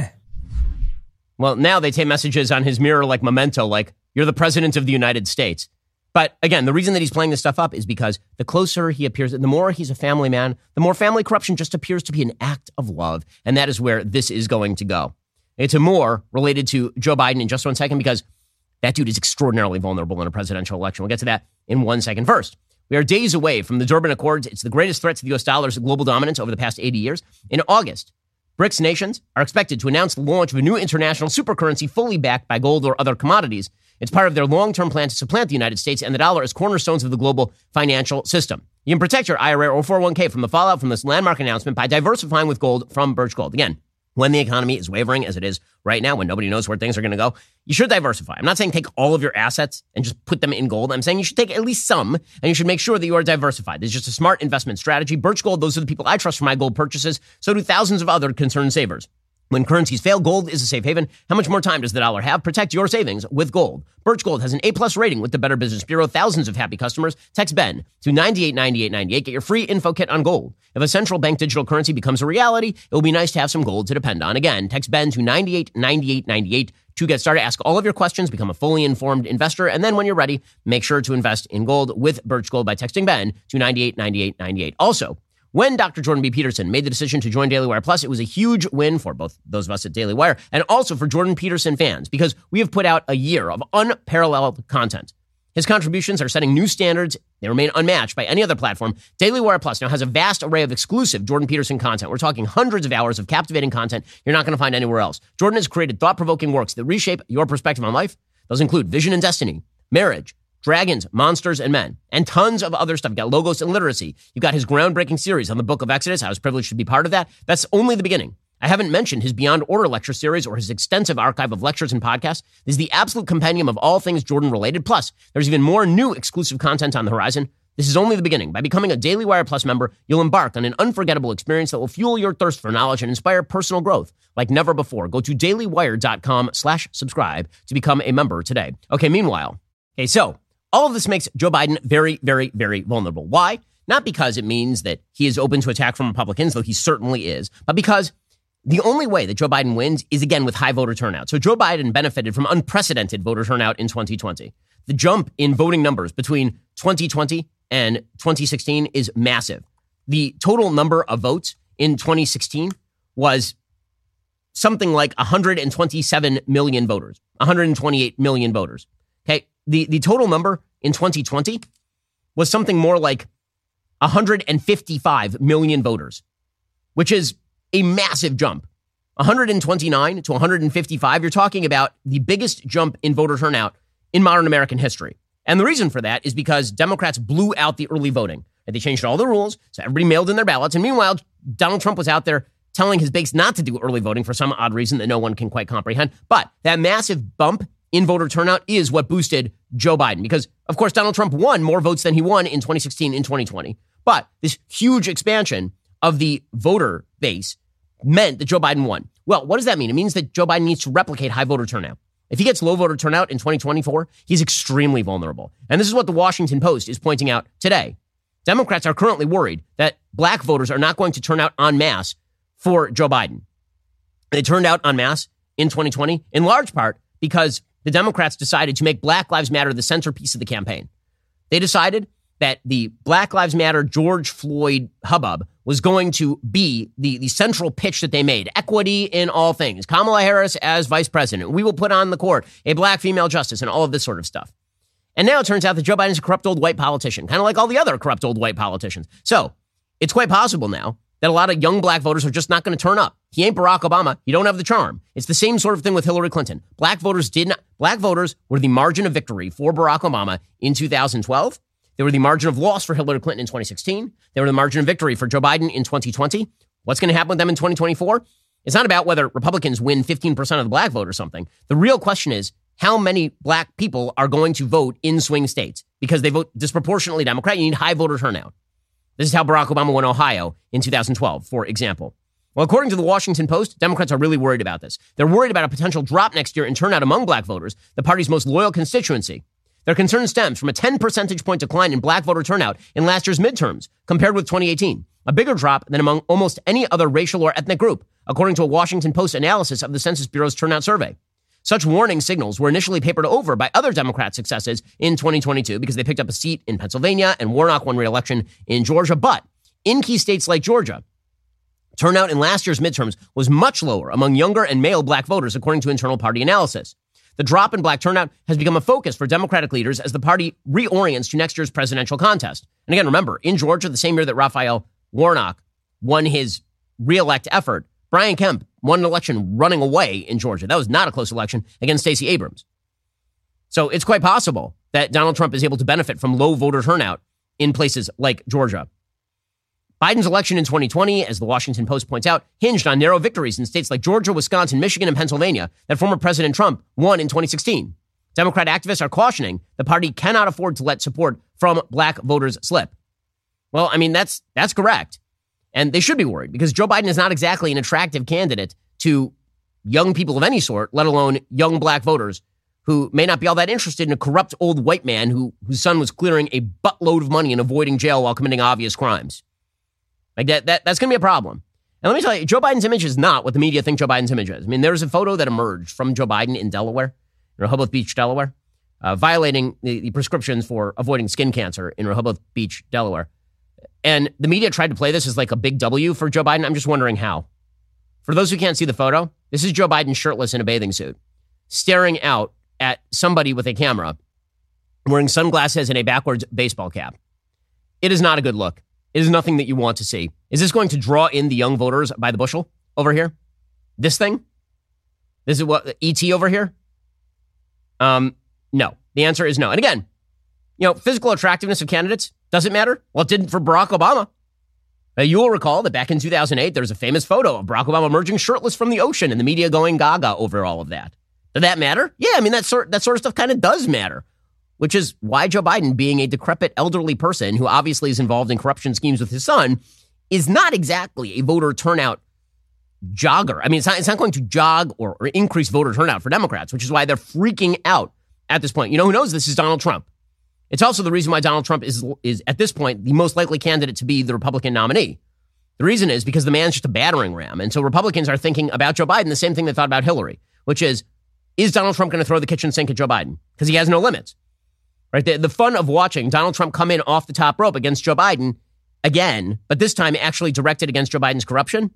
Well, now they tape messages on his mirror like memento, like you're the president of the United States. But again, the reason that he's playing this stuff up is because the closer he appears, the more he's a family man, the more family corruption just appears to be an act of love. And that is where this is going to go. It's a more related to Joe Biden in just 1 second because that dude is extraordinarily vulnerable in a presidential election. We'll get to that in 1 second. First, we are days away from the Durban Accords. It's the greatest threat to the U.S. dollar's global dominance over the past 80 years. In August, BRICS nations are expected to announce the launch of a new international supercurrency fully backed by gold or other commodities. It's part of their long-term plan to supplant the United States and the dollar as cornerstones of the global financial system. You can protect your IRA or 401k from the fallout from this landmark announcement by diversifying with gold from Birch Gold. Again, when the economy is wavering as it is right now, when nobody knows where things are going to go, you should diversify. I'm not saying take all of your assets and just put them in gold. I'm saying you should take at least some, and you should make sure that you are diversified. It's just a smart investment strategy. Birch Gold, those are the people I trust for my gold purchases. So do thousands of other concerned savers. When currencies fail, gold is a safe haven. How much more time does the dollar have? Protect your savings with gold. Birch Gold has an A+ rating with the Better Business Bureau. Thousands of happy customers. Text BEN to 989898. Get your free info kit on gold. If a central bank digital currency becomes a reality, it will be nice to have some gold to depend on. Again, text BEN to 989898 to get started. Ask all of your questions, become a fully informed investor, and then when you're ready, make sure to invest in gold with Birch Gold by texting BEN to 989898. Also, when Dr. Jordan B. Peterson made the decision to join Daily Wire Plus, it was a huge win for both those of us at Daily Wire and also for Jordan Peterson fans because we have put out a year of unparalleled content. His contributions are setting new standards. They remain unmatched by any other platform. Daily Wire Plus now has a vast array of exclusive Jordan Peterson content. We're talking hundreds of hours of captivating content you're not going to find anywhere else. Jordan has created thought-provoking works that reshape your perspective on life. Those include Vision and Destiny, Marriage, Dragons, Monsters, and Men, and tons of other stuff. You got Logos and Literacy. You got his groundbreaking series on the book of Exodus. I was privileged to be part of that. That's only the beginning. I haven't mentioned his Beyond Order lecture series or his extensive archive of lectures and podcasts. This is the absolute compendium of all things Jordan related. Plus, there's even more new exclusive content on the horizon. This is only the beginning. By becoming a Daily Wire Plus member, you'll embark on an unforgettable experience that will fuel your thirst for knowledge and inspire personal growth like never before. Go to dailywire.com/subscribe to become a member today. Okay, meanwhile. Okay, so all of this makes Joe Biden very, very, very vulnerable. Why? Not because it means that he is open to attack from Republicans, though he certainly is, but because the only way that Joe Biden wins is, again, with high voter turnout. So Joe Biden benefited from unprecedented voter turnout in 2020. The jump in voting numbers between 2020 and 2016 is massive. The total number of votes in 2016 was something like 127 million voters, 128 million voters. Okay, the total number in 2020 was something more like 155 million voters, which is a massive jump. 129 to 155, you're talking about the biggest jump in voter turnout in modern American history. And the reason for that is because Democrats blew out the early voting. They changed all the rules, so everybody mailed in their ballots. And meanwhile, Donald Trump was out there telling his base not to do early voting for some odd reason that no one can quite comprehend. But that massive bump in voter turnout is what boosted Joe Biden. Because, of course, Donald Trump won more votes than he won in 2016 and 2020. But this huge expansion of the voter base meant that Joe Biden won. Well, what does that mean? It means that Joe Biden needs to replicate high voter turnout. If he gets low voter turnout in 2024, he's extremely vulnerable. And this is what the Washington Post is pointing out today. Democrats are currently worried that black voters are not going to turn out en masse for Joe Biden. They turned out en masse in 2020, in large part because the Democrats decided to make Black Lives Matter the centerpiece of the campaign. They decided that the Black Lives Matter George Floyd hubbub was going to be the central pitch that they made. Equity in all things. Kamala Harris as vice president. We will put on the court a black female justice and all of this sort of stuff. And now it turns out that Joe Biden is a corrupt old white politician, kind of like all the other corrupt old white politicians. So it's quite possible now that a lot of young black voters are just not going to turn up. He ain't Barack Obama. He don't have the charm. It's the same sort of thing with Hillary Clinton. Black voters were the margin of victory for Barack Obama in 2012. They were the margin of loss for Hillary Clinton in 2016. They were the margin of victory for Joe Biden in 2020. What's going to happen with them in 2024? It's not about whether Republicans win 15% of the black vote or something. The real question is how many black people are going to vote in swing states because they vote disproportionately Democrat. You need high voter turnout. This is how Barack Obama won Ohio in 2012, for example. Well, according to the Washington Post, Democrats are really worried about this. They're worried about a potential drop next year in turnout among black voters, the party's most loyal constituency. Their concern stems from a 10 percentage point decline in black voter turnout in last year's midterms compared with 2018, a bigger drop than among almost any other racial or ethnic group, according to a Washington Post analysis of the Census Bureau's turnout survey. Such warning signals were initially papered over by other Democrat successes in 2022 because they picked up a seat in Pennsylvania and Warnock won re-election in Georgia. But in key states like Georgia, turnout in last year's midterms was much lower among younger and male black voters, according to internal party analysis. The drop in black turnout has become a focus for Democratic leaders as the party reorients to next year's presidential contest. And again, remember, in Georgia, the same year that Raphael Warnock won his re-elect effort, Brian Kemp won an election running away in Georgia. That was not a close election against Stacey Abrams. So it's quite possible that Donald Trump is able to benefit from low voter turnout in places like Georgia. Biden's election in 2020, as the Washington Post points out, hinged on narrow victories in states like Georgia, Wisconsin, Michigan, and Pennsylvania that former President Trump won in 2016. Democrat activists are cautioning the party cannot afford to let support from black voters slip. Well, I mean, that's correct. And they should be worried because Joe Biden is not exactly an attractive candidate to young people of any sort, let alone young black voters who may not be all that interested in a corrupt old white man whose son was clearing a buttload of money and avoiding jail while committing obvious crimes. Like that's going to be a problem. And let me tell you, Joe Biden's image is not what the media think Joe Biden's image is. I mean, there's a photo that emerged from Joe Biden in Delaware, in Rehoboth Beach, Delaware, violating the prescriptions for avoiding skin cancer in Rehoboth Beach, Delaware. And the media tried to play this as like a big W for Joe Biden. I'm just wondering how. For those who can't see the photo, this is Joe Biden shirtless in a bathing suit, staring out at somebody with a camera, wearing sunglasses and a backwards baseball cap. It is not a good look. It is nothing that you want to see. Is this going to draw in the young voters by the bushel over here? This thing? This is what, ET over here? No. The answer is no. And again, physical attractiveness of candidates, does it matter? Well, it didn't for Barack Obama. You will recall that back in 2008, there was a famous photo of Barack Obama emerging shirtless from the ocean and the media going gaga over all of that. Did that matter? Yeah, I mean, that sort of stuff kind of does matter, which is why Joe Biden, being a decrepit elderly person who obviously is involved in corruption schemes with his son, is not exactly a voter turnout jogger. I mean, it's not going to jog or increase voter turnout for Democrats, which is why they're freaking out at this point. You know who knows this is Donald Trump. It's also the reason why Donald Trump is at this point the most likely candidate to be the Republican nominee. The reason is because the man's just a battering ram. And so Republicans are thinking about Joe Biden the same thing they thought about Hillary, which is Donald Trump going to throw the kitchen sink at Joe Biden? Because he has no limits. Right? The fun of watching Donald Trump come in off the top rope against Joe Biden again, but this time actually directed against Joe Biden's corruption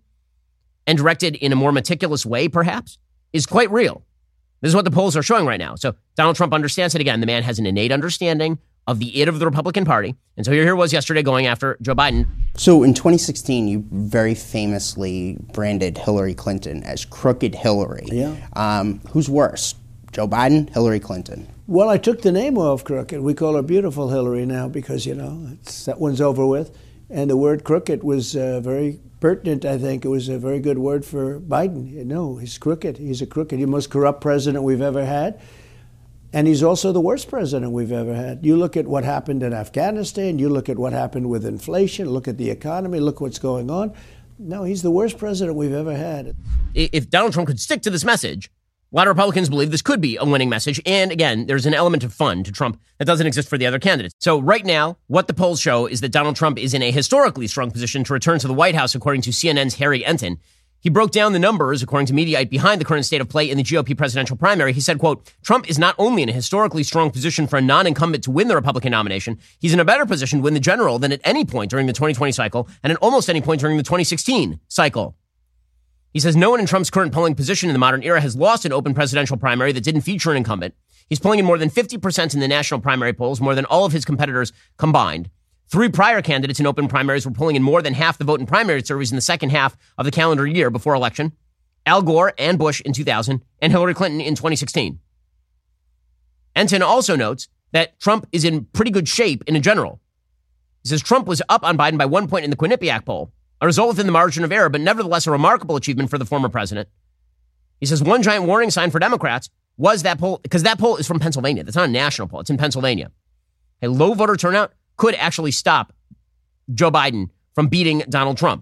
and directed in a more meticulous way, perhaps, is quite real. This is what the polls are showing right now. So Donald Trump understands it again. The man has an innate understanding of the it of the Republican Party. And so here he was yesterday going after Joe Biden. So in 2016, you very famously branded Hillary Clinton as Crooked Hillary. Yeah. Who's worse, Joe Biden, Hillary Clinton? Well, I took the name off Crooked. We call her Beautiful Hillary now because, that one's over with. And the word crooked was very pertinent, I think. It was a very good word for Biden. No, he's crooked. He's a crooked. He's the most corrupt president we've ever had. And he's also the worst president we've ever had. You look at what happened in Afghanistan. You look at what happened with inflation. Look at the economy. Look what's going on. No, he's the worst president we've ever had. If Donald Trump could stick to this message, a lot of Republicans believe this could be a winning message. And again, there's an element of fun to Trump that doesn't exist for the other candidates. So right now, what the polls show is that Donald Trump is in a historically strong position to return to the White House, according to CNN's Harry Enton. He broke down the numbers, according to Mediaite, behind the current state of play in the GOP presidential primary. He said, quote, Trump is not only in a historically strong position for a non-incumbent to win the Republican nomination, he's in a better position to win the general than at any point during the 2020 cycle and at almost any point during the 2016 cycle. He says no one in Trump's current polling position in the modern era has lost an open presidential primary that didn't feature an incumbent. He's polling in more than 50% in the national primary polls, more than all of his competitors combined. 3 prior candidates in open primaries were pulling in more than half the vote in primary surveys in the second half of the calendar year before election. Al Gore and Bush in 2000 and Hillary Clinton in 2016. Enton also notes that Trump is in pretty good shape in a general. He says Trump was up on Biden by 1 point in the Quinnipiac poll, a result within the margin of error, but nevertheless a remarkable achievement for the former president. He says one giant warning sign for Democrats was that poll, because that poll is from Pennsylvania. That's not a national poll. It's in Pennsylvania. A low voter turnout could actually stop Joe Biden from beating Donald Trump.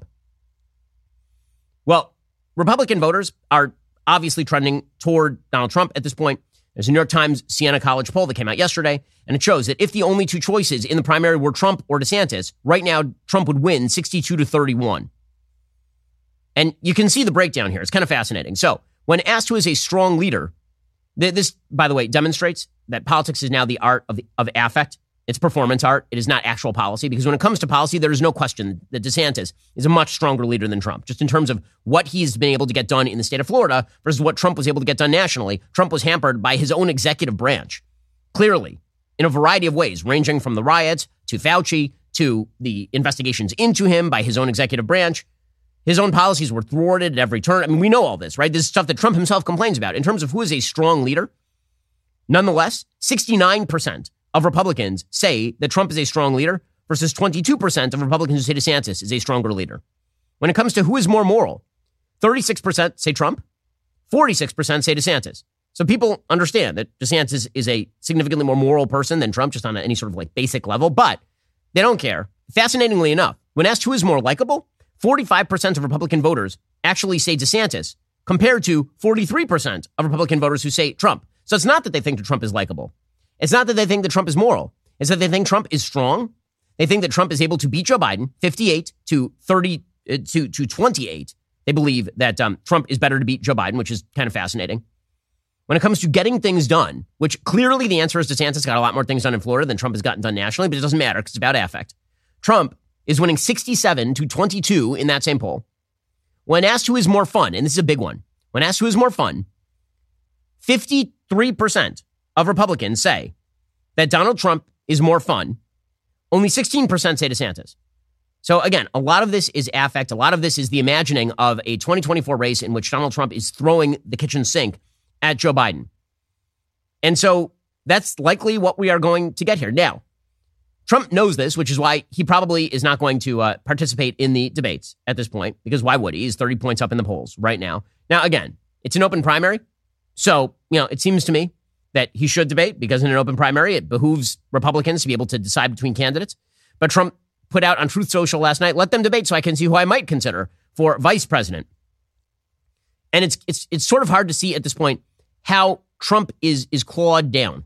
Well, Republican voters are obviously trending toward Donald Trump at this point. There's a New York Times Siena College poll that came out yesterday, and it shows that if the only 2 choices in the primary were Trump or DeSantis, right now Trump would win 62-31. And you can see the breakdown here. It's kind of fascinating. So when asked who is a strong leader, this, by the way, demonstrates that politics is now the art of affect. It's performance art. It is not actual policy, because when it comes to policy, there is no question that DeSantis is a much stronger leader than Trump, just in terms of what he's been able to get done in the state of Florida versus what Trump was able to get done nationally. Trump was hampered by his own executive branch, clearly, in a variety of ways, ranging from the riots to Fauci to the investigations into him by his own executive branch. His own policies were thwarted at every turn. I mean, we know all this, right? This is stuff that Trump himself complains about. In terms of who is a strong leader, nonetheless, 69% of Republicans say that Trump is a strong leader versus 22% of Republicans who say DeSantis is a stronger leader. When it comes to who is more moral, 36% say Trump, 46% say DeSantis. So people understand that DeSantis is a significantly more moral person than Trump, just on any sort of like basic level, but they don't care. Fascinatingly enough, when asked who is more likable, 45% of Republican voters actually say DeSantis, compared to 43% of Republican voters who say Trump. So it's not that they think that Trump is likable. It's not that they think that Trump is moral. It's that they think Trump is strong. They think that Trump is able to beat Joe Biden 58-28. They believe that Trump is better to beat Joe Biden, which is kind of fascinating. When it comes to getting things done, which clearly the answer is DeSantis got a lot more things done in Florida than Trump has gotten done nationally, but it doesn't matter because it's about affect. Trump is winning 67-22 in that same poll. When asked who is more fun, and this is a big one, when asked who is more fun, 53% of Republicans say that Donald Trump is more fun. Only 16% say DeSantis. So again, a lot of this is affect. A lot of this is the imagining of a 2024 race in which Donald Trump is throwing the kitchen sink at Joe Biden. And so that's likely what we are going to get here. Now, Trump knows this, which is why he probably is not going to participate in the debates at this point, because why would he? He's 30 points up in the polls right now. Now, again, it's an open primary. So, it seems to me that he should debate because in an open primary, it behooves Republicans to be able to decide between candidates. But Trump put out on Truth Social last night, let them debate so I can see who I might consider for vice president. And it's sort of hard to see at this point how Trump is clawed down,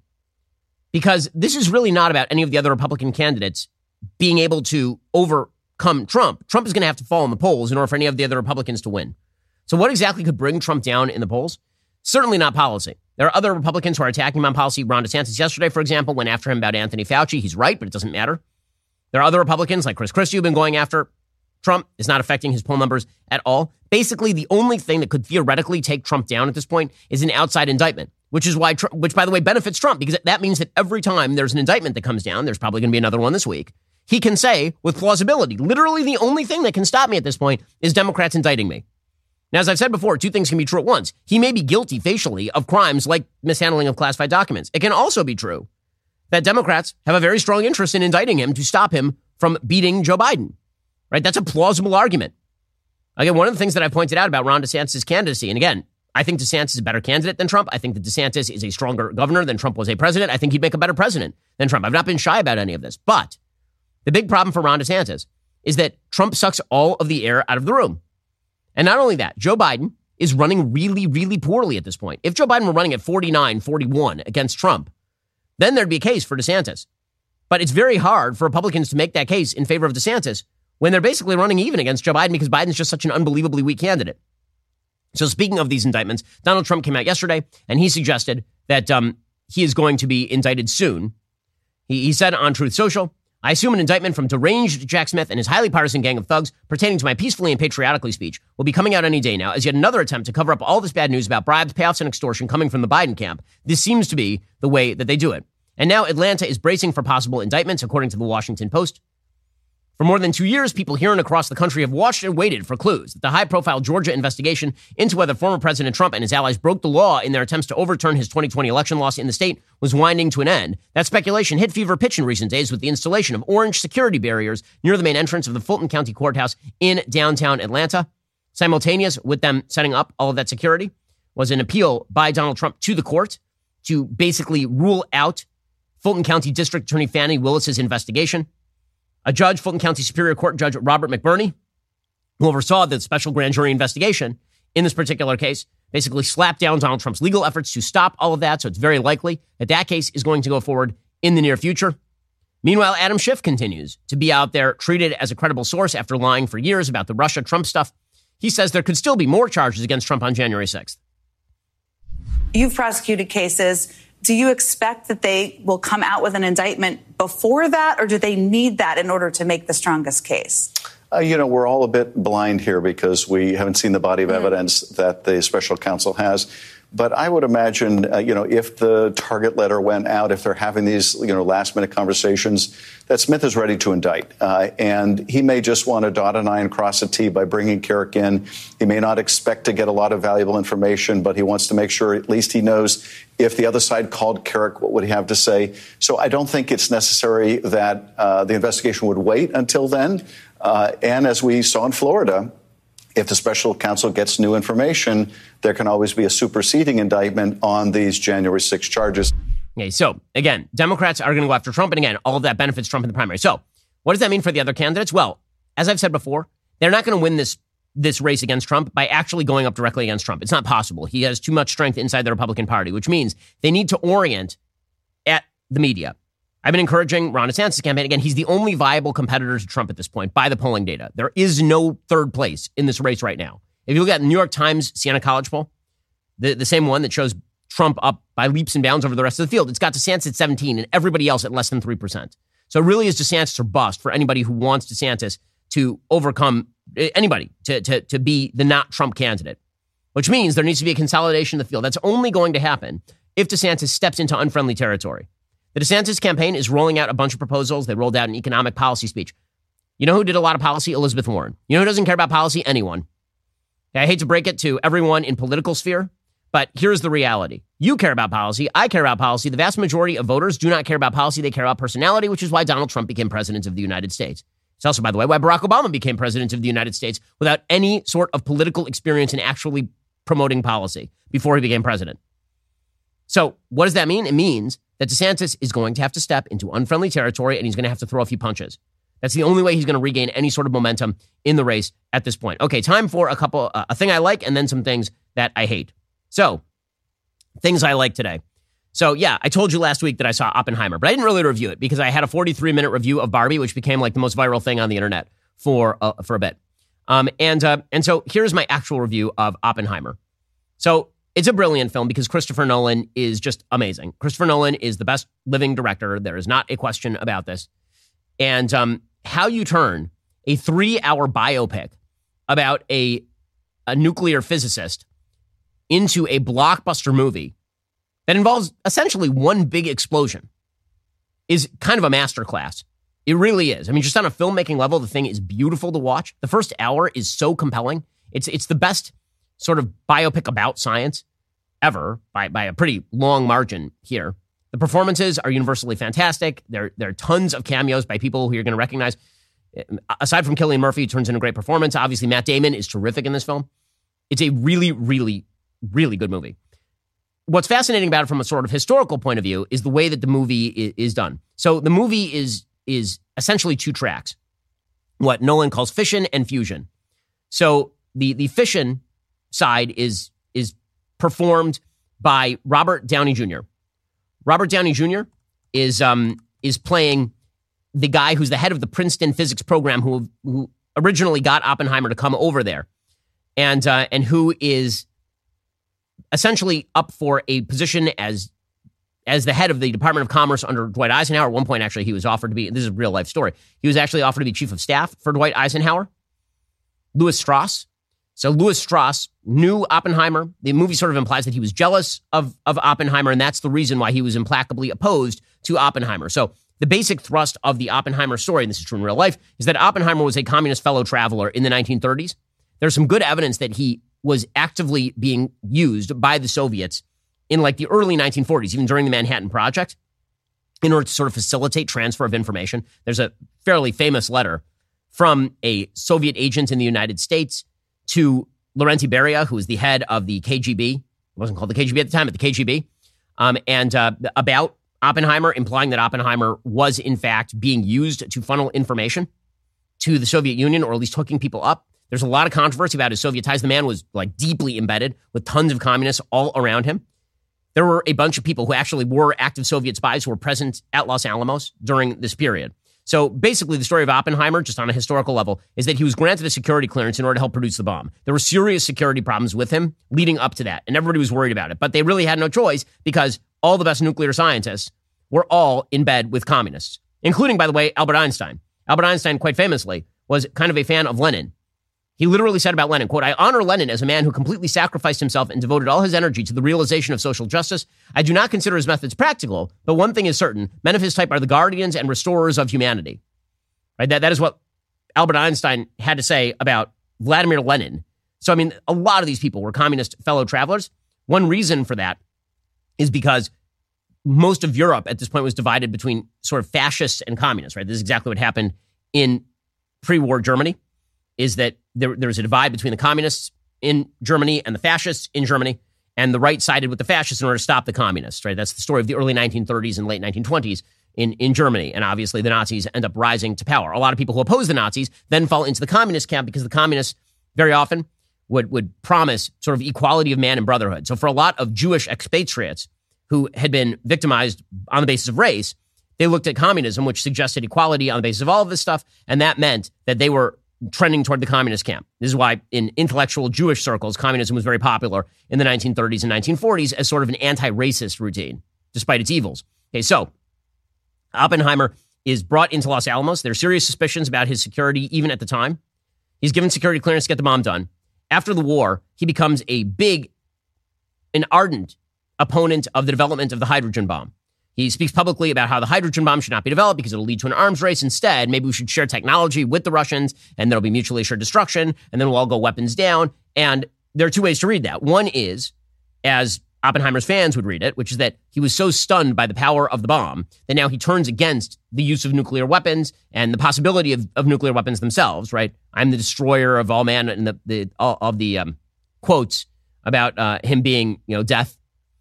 because this is really not about any of the other Republican candidates being able to overcome Trump. Trump is going to have to fall in the polls in order for any of the other Republicans to win. So what exactly could bring Trump down in the polls? Certainly not policy. There are other Republicans who are attacking him on policy. Ron DeSantis yesterday, for example, went after him about Anthony Fauci. He's right, but it doesn't matter. There are other Republicans like Chris Christie who've been going after Trump. It's not affecting his poll numbers at all. Basically, the only thing that could theoretically take Trump down at this point is an outside indictment, which, by the way, benefits Trump, because that means that every time there's an indictment that comes down, there's probably going to be another one this week, he can say with plausibility, literally the only thing that can stop me at this point is Democrats indicting me. Now, as I've said before, two things can be true at once. He may be guilty facially of crimes like mishandling of classified documents. It can also be true that Democrats have a very strong interest in indicting him to stop him from beating Joe Biden, right? That's a plausible argument. Again, one of the things that I pointed out about Ron DeSantis' candidacy, and again, I think DeSantis is a better candidate than Trump. I think that DeSantis is a stronger governor than Trump was a president. I think he'd make a better president than Trump. I've not been shy about any of this. But the big problem for Ron DeSantis is that Trump sucks all of the air out of the room. And not only that, Joe Biden is running really, really poorly at this point. If Joe Biden were running at 49-41 against Trump, then there'd be a case for DeSantis. But it's very hard for Republicans to make that case in favor of DeSantis when they're basically running even against Joe Biden because Biden's just such an unbelievably weak candidate. So speaking of these indictments, Donald Trump came out yesterday and he suggested that he is going to be indicted soon. He said on Truth Social, I assume an indictment from deranged Jack Smith and his highly partisan gang of thugs pertaining to my peacefully and patriotically speech will be coming out any day now as yet another attempt to cover up all this bad news about bribes, payoffs, and extortion coming from the Biden camp. This seems to be the way that they do it. And now Atlanta is bracing for possible indictments, according to the Washington Post. For more than 2 years, people here and across the country have watched and waited for clues that the high-profile Georgia investigation into whether former President Trump and his allies broke the law in their attempts to overturn his 2020 election loss in the state was winding to an end. That speculation hit fever pitch in recent days with the installation of orange security barriers near the main entrance of the Fulton County Courthouse in downtown Atlanta. Simultaneous with them setting up all of that security was an appeal by Donald Trump to the court to basically rule out Fulton County District Attorney Fannie Willis's investigation. A judge, Fulton County Superior Court Judge Robert McBurney, who oversaw the special grand jury investigation in this particular case, basically slapped down Donald Trump's legal efforts to stop all of that. So it's very likely that that case is going to go forward in the near future. Meanwhile, Adam Schiff continues to be out there treated as a credible source after lying for years about the Russia-Trump stuff. He says there could still be more charges against Trump on January 6th. You've prosecuted cases. Do you expect that they will come out with an indictment before that, or do they need that in order to make the strongest case? We're all a bit blind here because we haven't seen the body of evidence that the special counsel has. But I would imagine, if the target letter went out, if they're having these, last-minute conversations, that Smith is ready to indict. And he may just want to dot an I and cross a T by bringing Kerrick in. He may not expect to get a lot of valuable information, but he wants to make sure at least he knows if the other side called Kerrick, what would he have to say? So I don't think it's necessary that the investigation would wait until then. And as we saw in Florida, if the special counsel gets new information, there can always be a superseding indictment on these January 6 charges. Okay, so again, Democrats are going to go after Trump. And again, all of that benefits Trump in the primary. So what does that mean for the other candidates? Well, as I've said before, they're not going to win this race against Trump by actually going up directly against Trump. It's not possible. He has too much strength inside the Republican Party, which means they need to orient at the media. I've been encouraging Ron DeSantis' campaign. Again, he's the only viable competitor to Trump at this point by the polling data. There is no third place in this race right now. If you look at the New York Times Siena College poll, the same one that shows Trump up by leaps and bounds over the rest of the field, it's got DeSantis at 17 and everybody else at less than 3%. So it really is DeSantis or bust for anybody who wants DeSantis to overcome anybody, to be the not Trump candidate, which means there needs to be a consolidation of the field. That's only going to happen if DeSantis steps into unfriendly territory. The DeSantis campaign is rolling out a bunch of proposals. They rolled out an economic policy speech. You know who did a lot of policy? Elizabeth Warren. You know who doesn't care about policy? Anyone. I hate to break it to everyone in political sphere, But here's the reality. You care about policy. I care about policy. The vast majority of voters do not care about policy. They care about personality, which is why Donald Trump became president of the United States. It's also, by the way, why Barack Obama became president of the United States without any sort of political experience in actually promoting policy before he became president. So what does that mean? It means that DeSantis is going to have to step into unfriendly territory and he's going to have to throw a few punches. That's the only way he's going to regain any sort of momentum in the race at this point. Okay, time for a thing I like and then some things that I hate. So, things I like today. So, yeah, I told you last week that I saw Oppenheimer, but I didn't really review it because I had a 43-minute review of Barbie, which became like the most viral thing on the internet for a bit. And so here's my actual review of Oppenheimer. So it's a brilliant film because Christopher Nolan is just amazing. Christopher Nolan is the best living director. There is not a question about this. And how you turn a 3-hour biopic about a nuclear physicist into a blockbuster movie that involves essentially one big explosion is kind of a masterclass. It really is. I mean, just on a filmmaking level, the thing is beautiful to watch. The first hour is so compelling. It's the best sort of biopic about science ever by a pretty long margin here. The performances are universally fantastic. There are tons of cameos by people who you're going to recognize. Aside from Cillian Murphy, who turns in a great performance, obviously Matt Damon is terrific in this film. It's a really, really, really good movie. What's fascinating about it from a sort of historical point of view is the way that the movie is done. So the movie is essentially 2 tracks, what Nolan calls fission and fusion. So the fission side is performed by Robert Downey Jr. Robert Downey Jr. is playing the guy who's the head of the Princeton physics program who originally got Oppenheimer to come over there, and who is essentially up for a position as the head of the Department of Commerce under Dwight Eisenhower. At one point, actually, he was offered to be, this is a real life story, he was actually offered to be chief of staff for Dwight Eisenhower. Louis Strauss. So Louis Strauss knew Oppenheimer. The movie sort of implies that he was jealous of Oppenheimer, and that's the reason why he was implacably opposed to Oppenheimer. So the basic thrust of the Oppenheimer story, and this is true in real life, is that Oppenheimer was a communist fellow traveler in the 1930s. There's some good evidence that he was actively being used by the Soviets in like the early 1940s, even during the Manhattan Project, in order to sort of facilitate transfer of information. There's a fairly famous letter from a Soviet agent in the United States to Laurenti Beria, who was the head of the KGB. It wasn't called the KGB at the time, but the KGB, about Oppenheimer, implying that Oppenheimer was in fact being used to funnel information to the Soviet Union, or at least hooking people up. There's a lot of controversy about his Soviet ties. The man was like deeply embedded with tons of communists all around him. There were a bunch of people who actually were active Soviet spies who were present at Los Alamos during this period. So basically, the story of Oppenheimer, just on a historical level, is that he was granted a security clearance in order to help produce the bomb. There were serious security problems with him leading up to that, and everybody was worried about it. But they really had no choice because all the best nuclear scientists were all in bed with communists, including, by the way, Albert Einstein. Albert Einstein, quite famously, was kind of a fan of Lenin. He literally said about Lenin, quote, "I honor Lenin as a man who completely sacrificed himself and devoted all his energy to the realization of social justice. I do not consider his methods practical, but one thing is certain. Men of his type are the guardians and restorers of humanity." Right? That is what Albert Einstein had to say about Vladimir Lenin. So, I mean, a lot of these people were communist fellow travelers. One reason for that is because most of Europe at this point was divided between sort of fascists and communists, right? This is exactly what happened in pre-war Germany, is that there was a divide between the communists in Germany and the fascists in Germany, and the right sided with the fascists in order to stop the communists, right? That's the story of the early 1930s and late 1920s in Germany. And obviously the Nazis end up rising to power. A lot of people who oppose the Nazis then fall into the communist camp because the communists very often would promise sort of equality of man and brotherhood. So for a lot of Jewish expatriates who had been victimized on the basis of race, they looked at communism, which suggested equality on the basis of all of this stuff, and that meant that they were trending toward the communist camp. This is why in intellectual Jewish circles, communism was very popular in the 1930s and 1940s as sort of an anti-racist routine, despite its evils. Okay, so Oppenheimer is brought into Los Alamos. There are serious suspicions about his security even at the time. He's given security clearance to get the bomb done. After the war, he becomes an ardent opponent of the development of the hydrogen bomb. He speaks publicly about how the hydrogen bomb should not be developed because it'll lead to an arms race. Instead, maybe we should share technology with the Russians, and there'll be mutually assured destruction, and then we'll all go weapons down. And there are two ways to read that. One is as Oppenheimer's fans would read it, which is that he was so stunned by the power of the bomb that now he turns against the use of nuclear weapons and the possibility of nuclear weapons themselves, right? I'm the destroyer of all man, and the quotes about him being, death.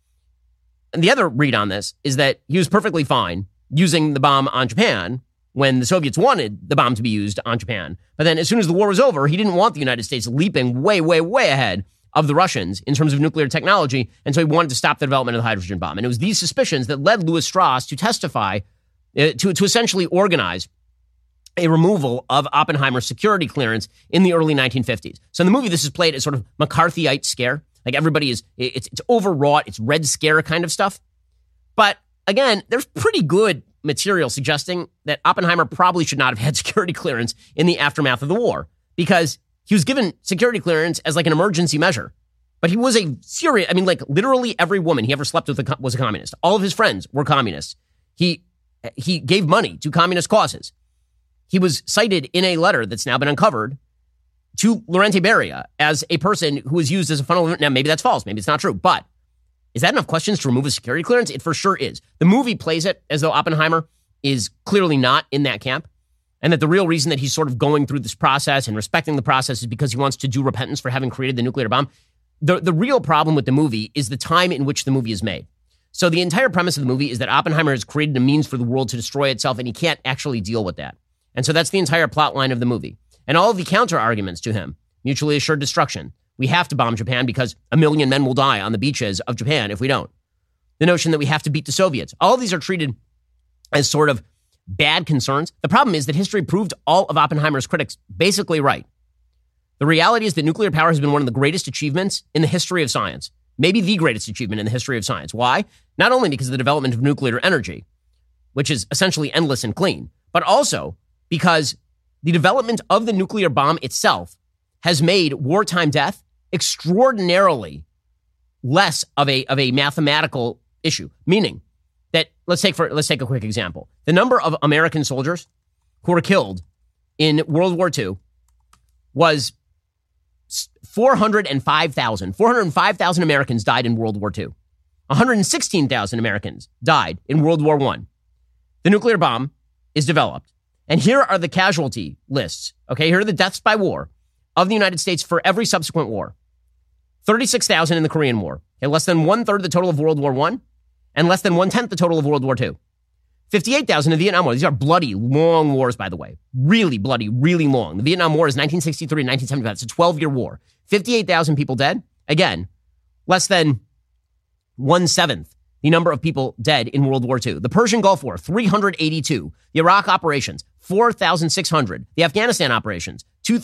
And the other read on this is that he was perfectly fine using the bomb on Japan when the Soviets wanted the bomb to be used on Japan. But then as soon as the war was over, he didn't want the United States leaping way, way, way ahead of the Russians in terms of nuclear technology, and so he wanted to stop the development of the hydrogen bomb. And it was these suspicions that led Louis Strauss to testify, to essentially organize a removal of Oppenheimer's security clearance in the early 1950s. So in the movie, this is played as sort of McCarthyite scare. Like everybody it's overwrought, it's Red Scare kind of stuff. But again, there's pretty good material suggesting that Oppenheimer probably should not have had security clearance in the aftermath of the war, because he was given security clearance as like an emergency measure. But he was a serious, literally every woman he ever slept with was a communist. All of his friends were communists. He gave money to communist causes. He was cited in a letter that's now been uncovered to Laurent Beria as a person who was used as a funnel. Now, maybe that's false. Maybe it's not true. But is that enough questions to remove a security clearance? It for sure is. The movie plays it as though Oppenheimer is clearly not in that camp, and that the real reason that he's sort of going through this process and respecting the process is because he wants to do repentance for having created the nuclear bomb. The real problem with the movie is the time in which the movie is made. So the entire premise of the movie is that Oppenheimer has created a means for the world to destroy itself, and he can't actually deal with that. And so that's the entire plot line of the movie. And all of the counter arguments to him, mutually assured destruction. We have to bomb Japan because 1 million men will die on the beaches of Japan if we don't. The notion that we have to beat the Soviets. All of these are treated as sort of bad concerns. The problem is that history proved all of Oppenheimer's critics basically right. The reality is that nuclear power has been one of the greatest achievements in the history of science. Maybe the greatest achievement in the history of science. Why? Not only because of the development of nuclear energy, which is essentially endless and clean, but also because the development of the nuclear bomb itself has made wartime death extraordinarily less of a mathematical issue. Meaning that let's take a quick example. The number of American soldiers who were killed in World War II was 405,000. 405,000 Americans died in World War II. 116,000 Americans died in World War I. The nuclear bomb is developed. And here are the casualty lists. Okay, here are the deaths by war of the United States for every subsequent war. 36,000 in the Korean War. Okay, less than 1/3 the total of World War I, and less than 1/10 the total of World War II. 58,000 in the Vietnam War. These are bloody, long wars, by the way. Really bloody, really long. The Vietnam War is 1963 and 1975. It's a 12-year war. 58,000 people dead. Again, less than 1/7 the number of people dead in World War II. The Persian Gulf War, 382. The Iraq operations, 4,600. The Afghanistan operations,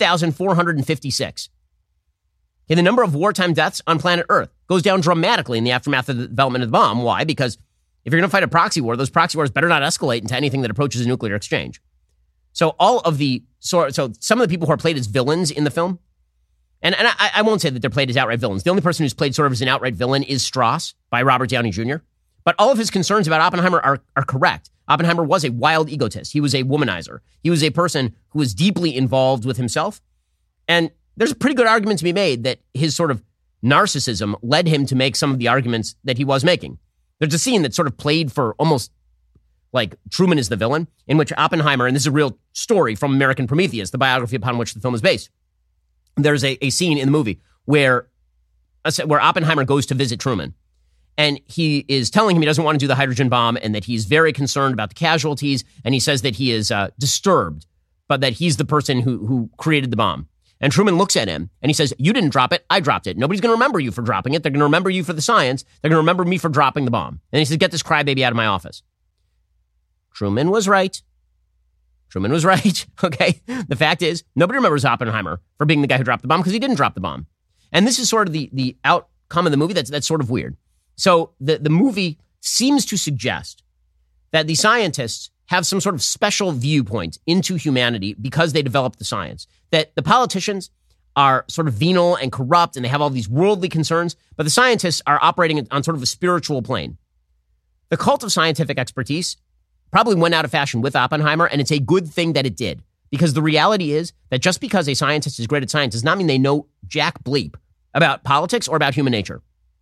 2,456. Okay, the number of wartime deaths on planet Earth goes down dramatically in the aftermath of the development of the bomb. Why? Because if you're going to fight a proxy war, those proxy wars better not escalate into anything that approaches a nuclear exchange. So some of the people who are played as villains in the film, and I won't say that they're played as outright villains. The only person who's played sort of as an outright villain is Strauss by Robert Downey Jr. But all of his concerns about Oppenheimer are correct. Oppenheimer was a wild egotist. He was a womanizer. He was a person who was deeply involved with himself. And there's a pretty good argument to be made that his sort of narcissism led him to make some of the arguments that he was making. There's a scene that's sort of played for almost like Truman is the villain, in which Oppenheimer, and this is a real story from American Prometheus, the biography upon which the film is based. There's a scene in the movie where Oppenheimer goes to visit Truman. And he is telling him he doesn't want to do the hydrogen bomb and that he's very concerned about the casualties. And he says that he is disturbed, but that he's the person who created the bomb. And Truman looks at him and he says, "You didn't drop it. I dropped it. Nobody's going to remember you for dropping it. They're going to remember you for the science. They're going to remember me for dropping the bomb." And he says, "Get this crybaby out of my office." Truman was right. Truman was right. Okay. The fact is, nobody remembers Oppenheimer for being the guy who dropped the bomb because he didn't drop the bomb. And this is sort of the outcome of the movie that's sort of weird. So the movie seems to suggest that the scientists have some sort of special viewpoint into humanity because they developed the science. That the politicians are sort of venal and corrupt and they have all these worldly concerns, but the scientists are operating on sort of a spiritual plane. The cult of scientific expertise probably went out of fashion with Oppenheimer, and it's a good thing that it did. Because the reality is that just because a scientist is great at science does not mean they know jack bleep about politics or about human nature.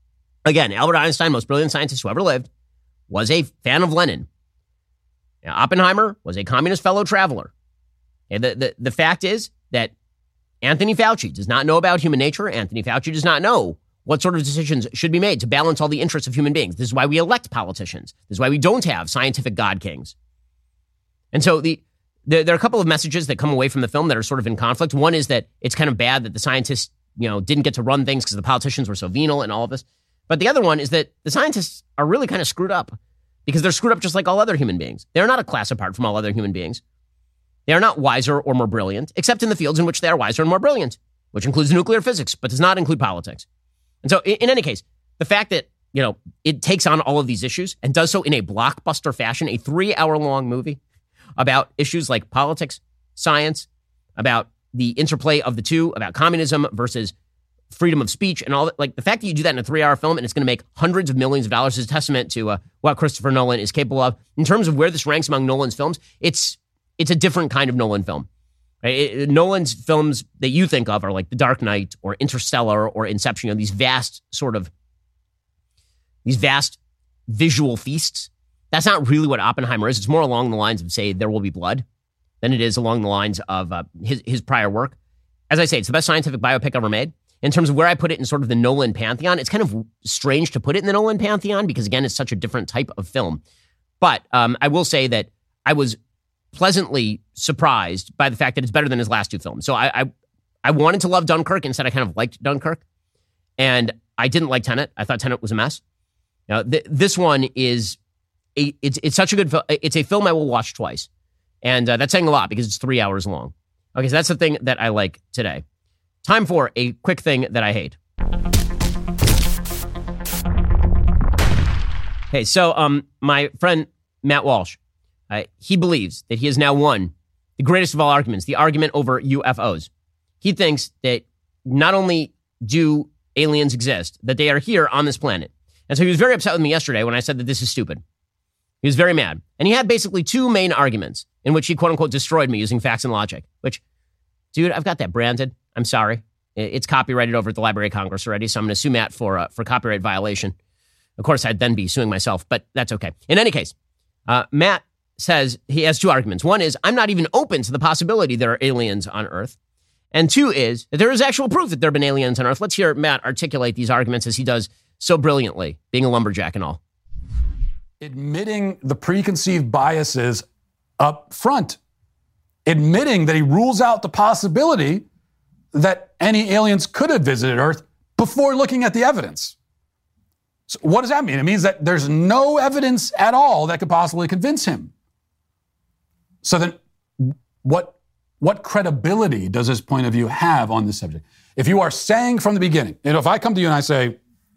Again, Albert Einstein, most brilliant scientist who ever lived, was a fan of Lenin. Now, Oppenheimer was a communist fellow traveler. And the fact is that Anthony Fauci does not know about human nature. Anthony Fauci does not know what sort of decisions should be made to balance all the interests of human beings. This is why we elect politicians. This is why we don't have scientific God kings. And so there are a couple of messages that come away from the film that are sort of in conflict. One is that it's kind of bad that the scientists, didn't get to run things because the politicians were so venal and all of this. But the other one is that the scientists are really kind of screwed up because they're screwed up just like all other human beings. They're not a class apart from all other human beings. They are not wiser or more brilliant, except in the fields in which they are wiser and more brilliant, which includes nuclear physics, but does not include politics. And so in any case, the fact that, it takes on all of these issues and does so in a blockbuster fashion, a 3-hour-long movie about issues like politics, science, about the interplay of the two, about communism versus freedom of speech and all that. Like the fact that you do that in a 3-hour film and it's going to make hundreds of millions of dollars is a testament to what Christopher Nolan is capable of. In terms of where this ranks among Nolan's films, it's a different kind of Nolan film. Right? Nolan's films that you think of are like The Dark Knight or Interstellar or Inception, these vast visual feasts. That's not really what Oppenheimer is. It's more along the lines of, say, There Will Be Blood than it is along the lines of his prior work. As I say, it's the best scientific biopic ever made. In terms of where I put it in sort of the Nolan pantheon, it's kind of strange to put it in the Nolan pantheon because, again, it's such a different type of film. But I will say that I was pleasantly surprised by the fact that it's better than his last two films. So I wanted to love Dunkirk. Instead, I kind of liked Dunkirk. And I didn't like Tenet. I thought Tenet was a mess. Now, this one is, it's such a good film. It's a film I will watch twice. And that's saying a lot because it's 3 hours long. Okay, so that's the thing that I like today. Time for a quick thing that I hate. Okay, so my friend Matt Walsh, he believes that he has now won the greatest of all arguments, the argument over UFOs. He thinks that not only do aliens exist, that they are here on this planet. And so he was very upset with me yesterday when I said that this is stupid. He was very mad. And he had basically two main arguments in which he, quote unquote, destroyed me using facts and logic, which, dude, I've got that branded. I'm sorry. It's copyrighted over at the Library of Congress already, so I'm going to sue Matt for copyright violation. Of course, I'd then be suing myself, but that's okay. In any case, Matt says he has two arguments. One is, I'm not even open to the possibility there are aliens on Earth. And two is that there is actual proof that there have been aliens on Earth. Let's hear Matt articulate these arguments as he does so brilliantly, being a lumberjack and all. Admitting the preconceived biases up front. Admitting that he rules out the possibility that any aliens could have visited Earth before looking at the evidence. So what does that mean? It means that there's no evidence at all that could possibly convince him. So then what credibility does his point of view have on this subject? If you are saying from the beginning, if I come to you and I say,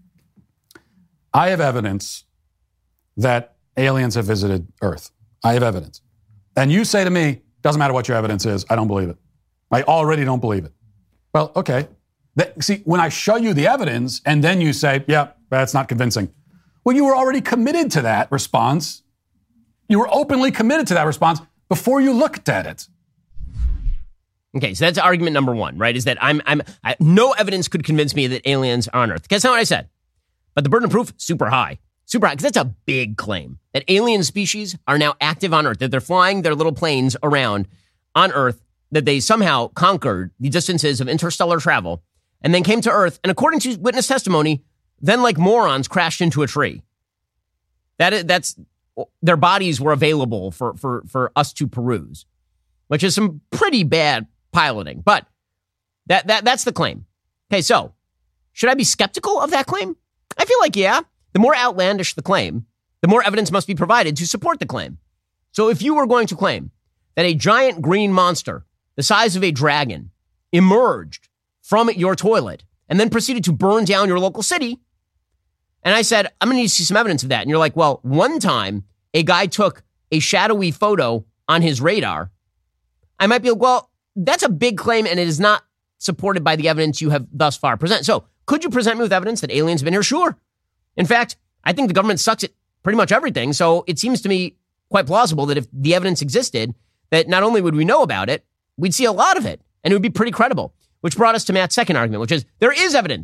I have evidence that aliens have visited Earth. I have evidence. And you say to me, doesn't matter what your evidence is, I don't believe it. I already don't believe it. Well, okay. See, when I show you the evidence and then you say, yeah, that's not convincing. Well, you were already committed to that response. You were openly committed to that response before you looked at it. Okay, so that's argument number one, right? Is that no evidence could convince me that aliens are on Earth. That's not what I said. But the burden of proof, super high. Super high, because that's a big claim. That alien species are now active on Earth, that they're flying their little planes around on Earth, that they somehow conquered the distances of interstellar travel, and then came to Earth, and according to witness testimony, then like morons crashed into a tree. That's their bodies were available for us to peruse, which is some pretty bad piloting. But that's the claim. Okay, so should I be skeptical of that claim? I feel like, yeah. The more outlandish the claim, the more evidence must be provided to support the claim. So if you were going to claim that a giant green monster the size of a dragon emerged from your toilet and then proceeded to burn down your local city, and I said, I'm going to need to see some evidence of that. And you're like, well, one time a guy took a shadowy photo on his radar, I might be like, well, that's a big claim and it is not supported by the evidence you have thus far presented. So could you present me with evidence that aliens have been here? Sure. In fact, I think the government sucks at pretty much everything. So it seems to me quite plausible that if the evidence existed, that not only would we know about it, we'd see a lot of it and it would be pretty credible, which brought us to Matt's second argument, which is there is evidence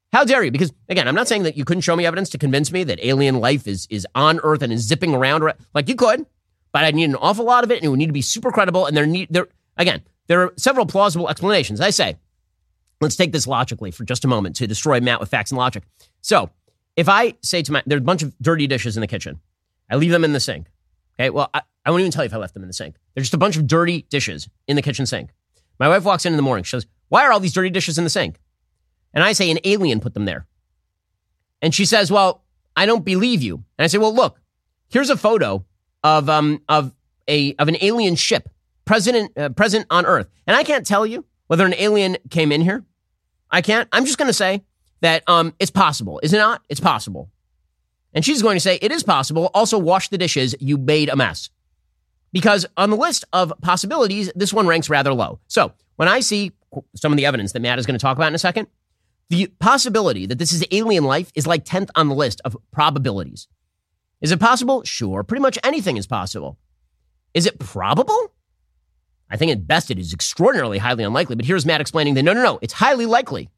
How dare you? Because, again, I'm not saying that you couldn't show me evidence to convince me that alien life is on Earth and is zipping around. Like, you could, but I'd need an awful lot of it, and it would need to be super credible. And there are several plausible explanations. I say, let's take this logically for just a moment to destroy Matt with facts and logic. So if I say to there's a bunch of dirty dishes in the kitchen. I leave them in the sink. Okay, well, I won't even tell you if I left them in the sink. There's just a bunch of dirty dishes in the kitchen sink. My wife walks in the morning. She says, why are all these dirty dishes in the sink? And I say, an alien put them there. And she says, well, I don't believe you. And I say, well, look, here's a photo of an alien ship present on Earth. And I can't tell you whether an alien came in here. I can't. I'm just going to say that it's possible. Is it not? It's possible. And she's going to say, it is possible. Also, wash the dishes. You made a mess. Because on the list of possibilities, this one ranks rather low. So when I see some of the evidence that Matt is going to talk about in a second, the possibility that this is alien life is like 10th on the list of probabilities. Is it possible? Sure. Pretty much anything is possible. Is it probable? I think at best it is extraordinarily highly unlikely. But here's Matt explaining that no, it's highly likely.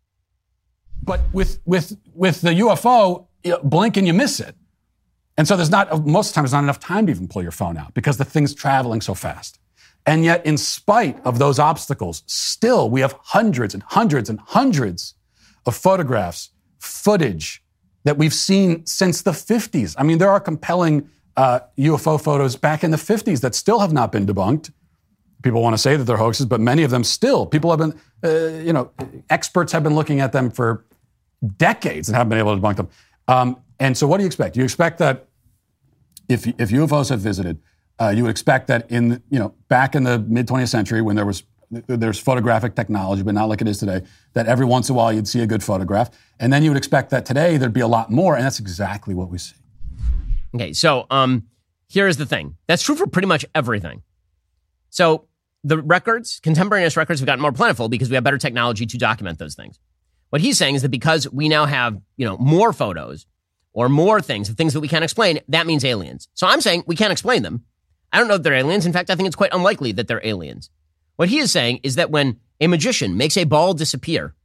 But with the UFO, you blink and you miss it. And so most of the time, there's not enough time to even pull your phone out because the thing's traveling so fast. And yet, in spite of those obstacles, still we have hundreds and hundreds and hundreds of photographs, footage that we've seen since the 50s. I mean, there are compelling UFO photos back in the 50s that still have not been debunked. People want to say that they're hoaxes, but many of them still, people have been, experts have been looking at them for decades and haven't been able to debunk them. And so what do you expect? You expect that if UFOs have visited, you would expect that back in the mid-20th century when there's photographic technology, but not like it is today, that every once in a while you'd see a good photograph. And then you would expect that today there'd be a lot more, and that's exactly what we see. Okay, so here's the thing. That's true for pretty much everything. So the records, contemporaneous records, have gotten more plentiful because we have better technology to document those things. What he's saying is that because we now have, more photos or more things that we can't explain, that means aliens. So I'm saying we can't explain them. I don't know if they're aliens. In fact, I think it's quite unlikely that they're aliens. What he is saying is that when a magician makes a ball disappear,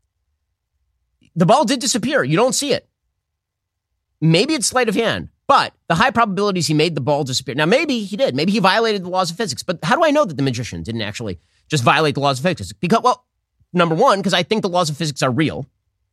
the ball did disappear. You don't see it. Maybe it's sleight of hand, but the high probabilities he made the ball disappear. Now, maybe he did. Maybe he violated the laws of physics. But how do I know that the magician didn't actually just violate the laws of physics? Because, well, number one, because I think the laws of physics are real.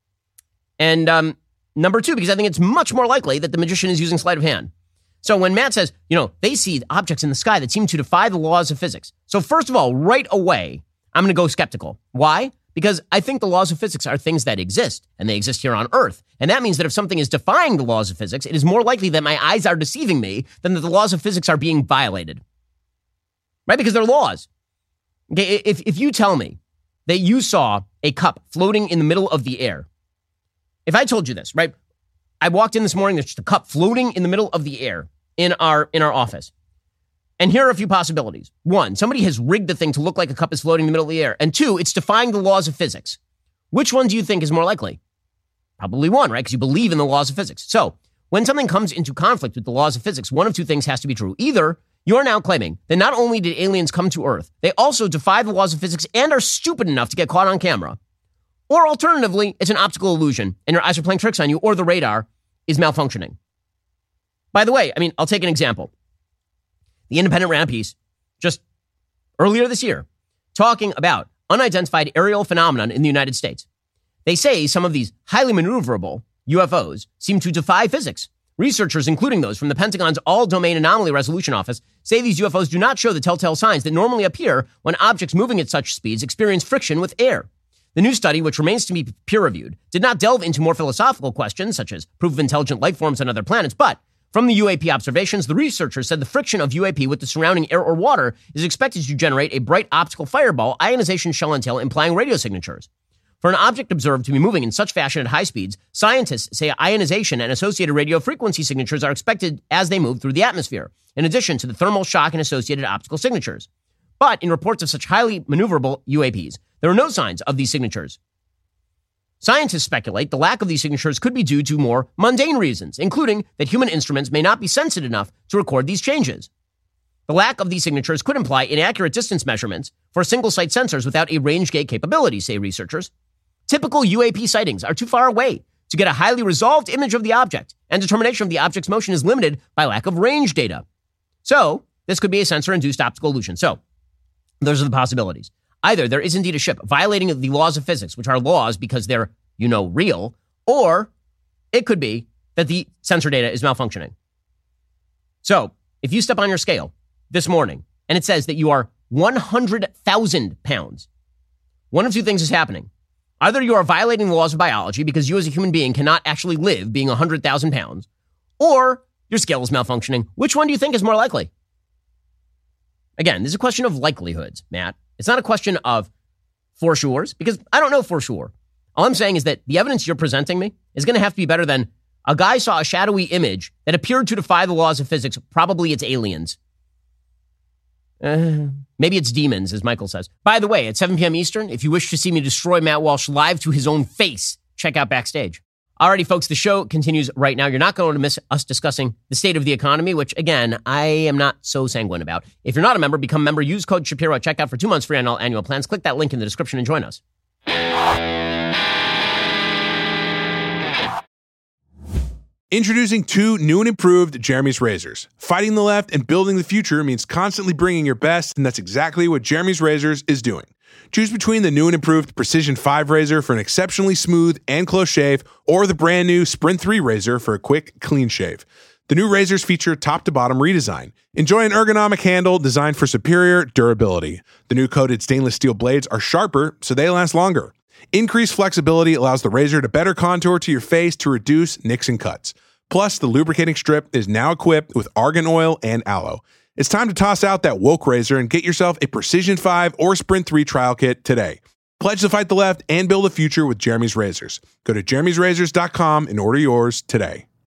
And number two, because I think it's much more likely that the magician is using sleight of hand. So when Matt says, they see objects in the sky that seem to defy the laws of physics. So first of all, right away, I'm going to go skeptical. Why? Because I think the laws of physics are things that exist, and they exist here on Earth. And that means that if something is defying the laws of physics, it is more likely that my eyes are deceiving me than that the laws of physics are being violated. Right? Because they're laws. Okay, if you tell me that you saw a cup floating in the middle of the air, if I told you this, right? I walked in this morning, there's just a cup floating in the middle of the air in our office. And here are a few possibilities. One, somebody has rigged the thing to look like a cup is floating in the middle of the air. And two, it's defying the laws of physics. Which one do you think is more likely? Probably one, right? Because you believe in the laws of physics. So when something comes into conflict with the laws of physics, one of two things has to be true. Either you're now claiming that not only did aliens come to Earth, they also defy the laws of physics and are stupid enough to get caught on camera. Or alternatively, it's an optical illusion and your eyes are playing tricks on you, or the radar is malfunctioning. By the way, I'll take an example. The Independent ran a piece just earlier this year talking about unidentified aerial phenomenon in the United States. They say some of these highly maneuverable UFOs seem to defy physics. Researchers, including those from the Pentagon's All-Domain Anomaly Resolution Office, say these UFOs do not show the telltale signs that normally appear when objects moving at such speeds experience friction with air. The new study, which remains to be peer-reviewed, did not delve into more philosophical questions, such as proof of intelligent life forms on other planets, but from the UAP observations, the researchers said the friction of UAP with the surrounding air or water is expected to generate a bright optical fireball ionization shell and tail implying radio signatures. For an object observed to be moving in such fashion at high speeds, scientists say ionization and associated radio frequency signatures are expected as they move through the atmosphere, in addition to the thermal shock and associated optical signatures. But in reports of such highly maneuverable UAPs, there are no signs of these signatures. Scientists speculate the lack of these signatures could be due to more mundane reasons, including that human instruments may not be sensitive enough to record these changes. The lack of these signatures could imply inaccurate distance measurements for single-site sensors without a range gate capability, say researchers. Typical UAP sightings are too far away to get a highly resolved image of the object, and determination of the object's motion is limited by lack of range data. So, this could be a sensor-induced optical illusion. So, those are the possibilities. Either there is indeed a ship violating the laws of physics, which are laws because they're, real, or it could be that the sensor data is malfunctioning. So, if you step on your scale this morning and it says that you are 100,000 pounds, one of two things is happening. Either you are violating the laws of biology because you as a human being cannot actually live being 100,000 pounds, or your scale is malfunctioning. Which one do you think is more likely? Again, this is a question of likelihoods, Matt. It's not a question of for sures, because I don't know for sure. All I'm saying is that the evidence you're presenting me is going to have to be better than a guy saw a shadowy image that appeared to defy the laws of physics. Probably it's aliens. Maybe it's demons, as Michael says. By the way, at 7 p.m. Eastern, if you wish to see me destroy Matt Walsh live to his own face, check out Backstage. Alrighty, folks, the show continues right now. You're not going to miss us discussing the state of the economy, which, again, I am not so sanguine about. If you're not a member, become a member. Use code Shapiro at checkout for 2 months free on all annual plans. Click that link in the description and join us. Introducing 2 new and improved Jeremy's razors. Fighting the left and building the future means constantly bringing your best, and that's exactly what Jeremy's Razors is doing. Choose between the new and improved Precision 5 razor for an exceptionally smooth and close shave, or the brand new Sprint 3 razor for a quick, clean shave. The new razors feature top-to-bottom redesign. Enjoy an ergonomic handle designed for superior durability. The new coated stainless steel blades are sharper, so they last longer. Increased flexibility allows the razor to better contour to your face to reduce nicks and cuts. Plus, the lubricating strip is now equipped with argan oil and aloe. It's time to toss out that woke razor and get yourself a Precision 5 or Sprint 3 trial kit today. Pledge to fight the left and build a future with Jeremy's Razors. Go to jeremy'srazors.com and order yours today.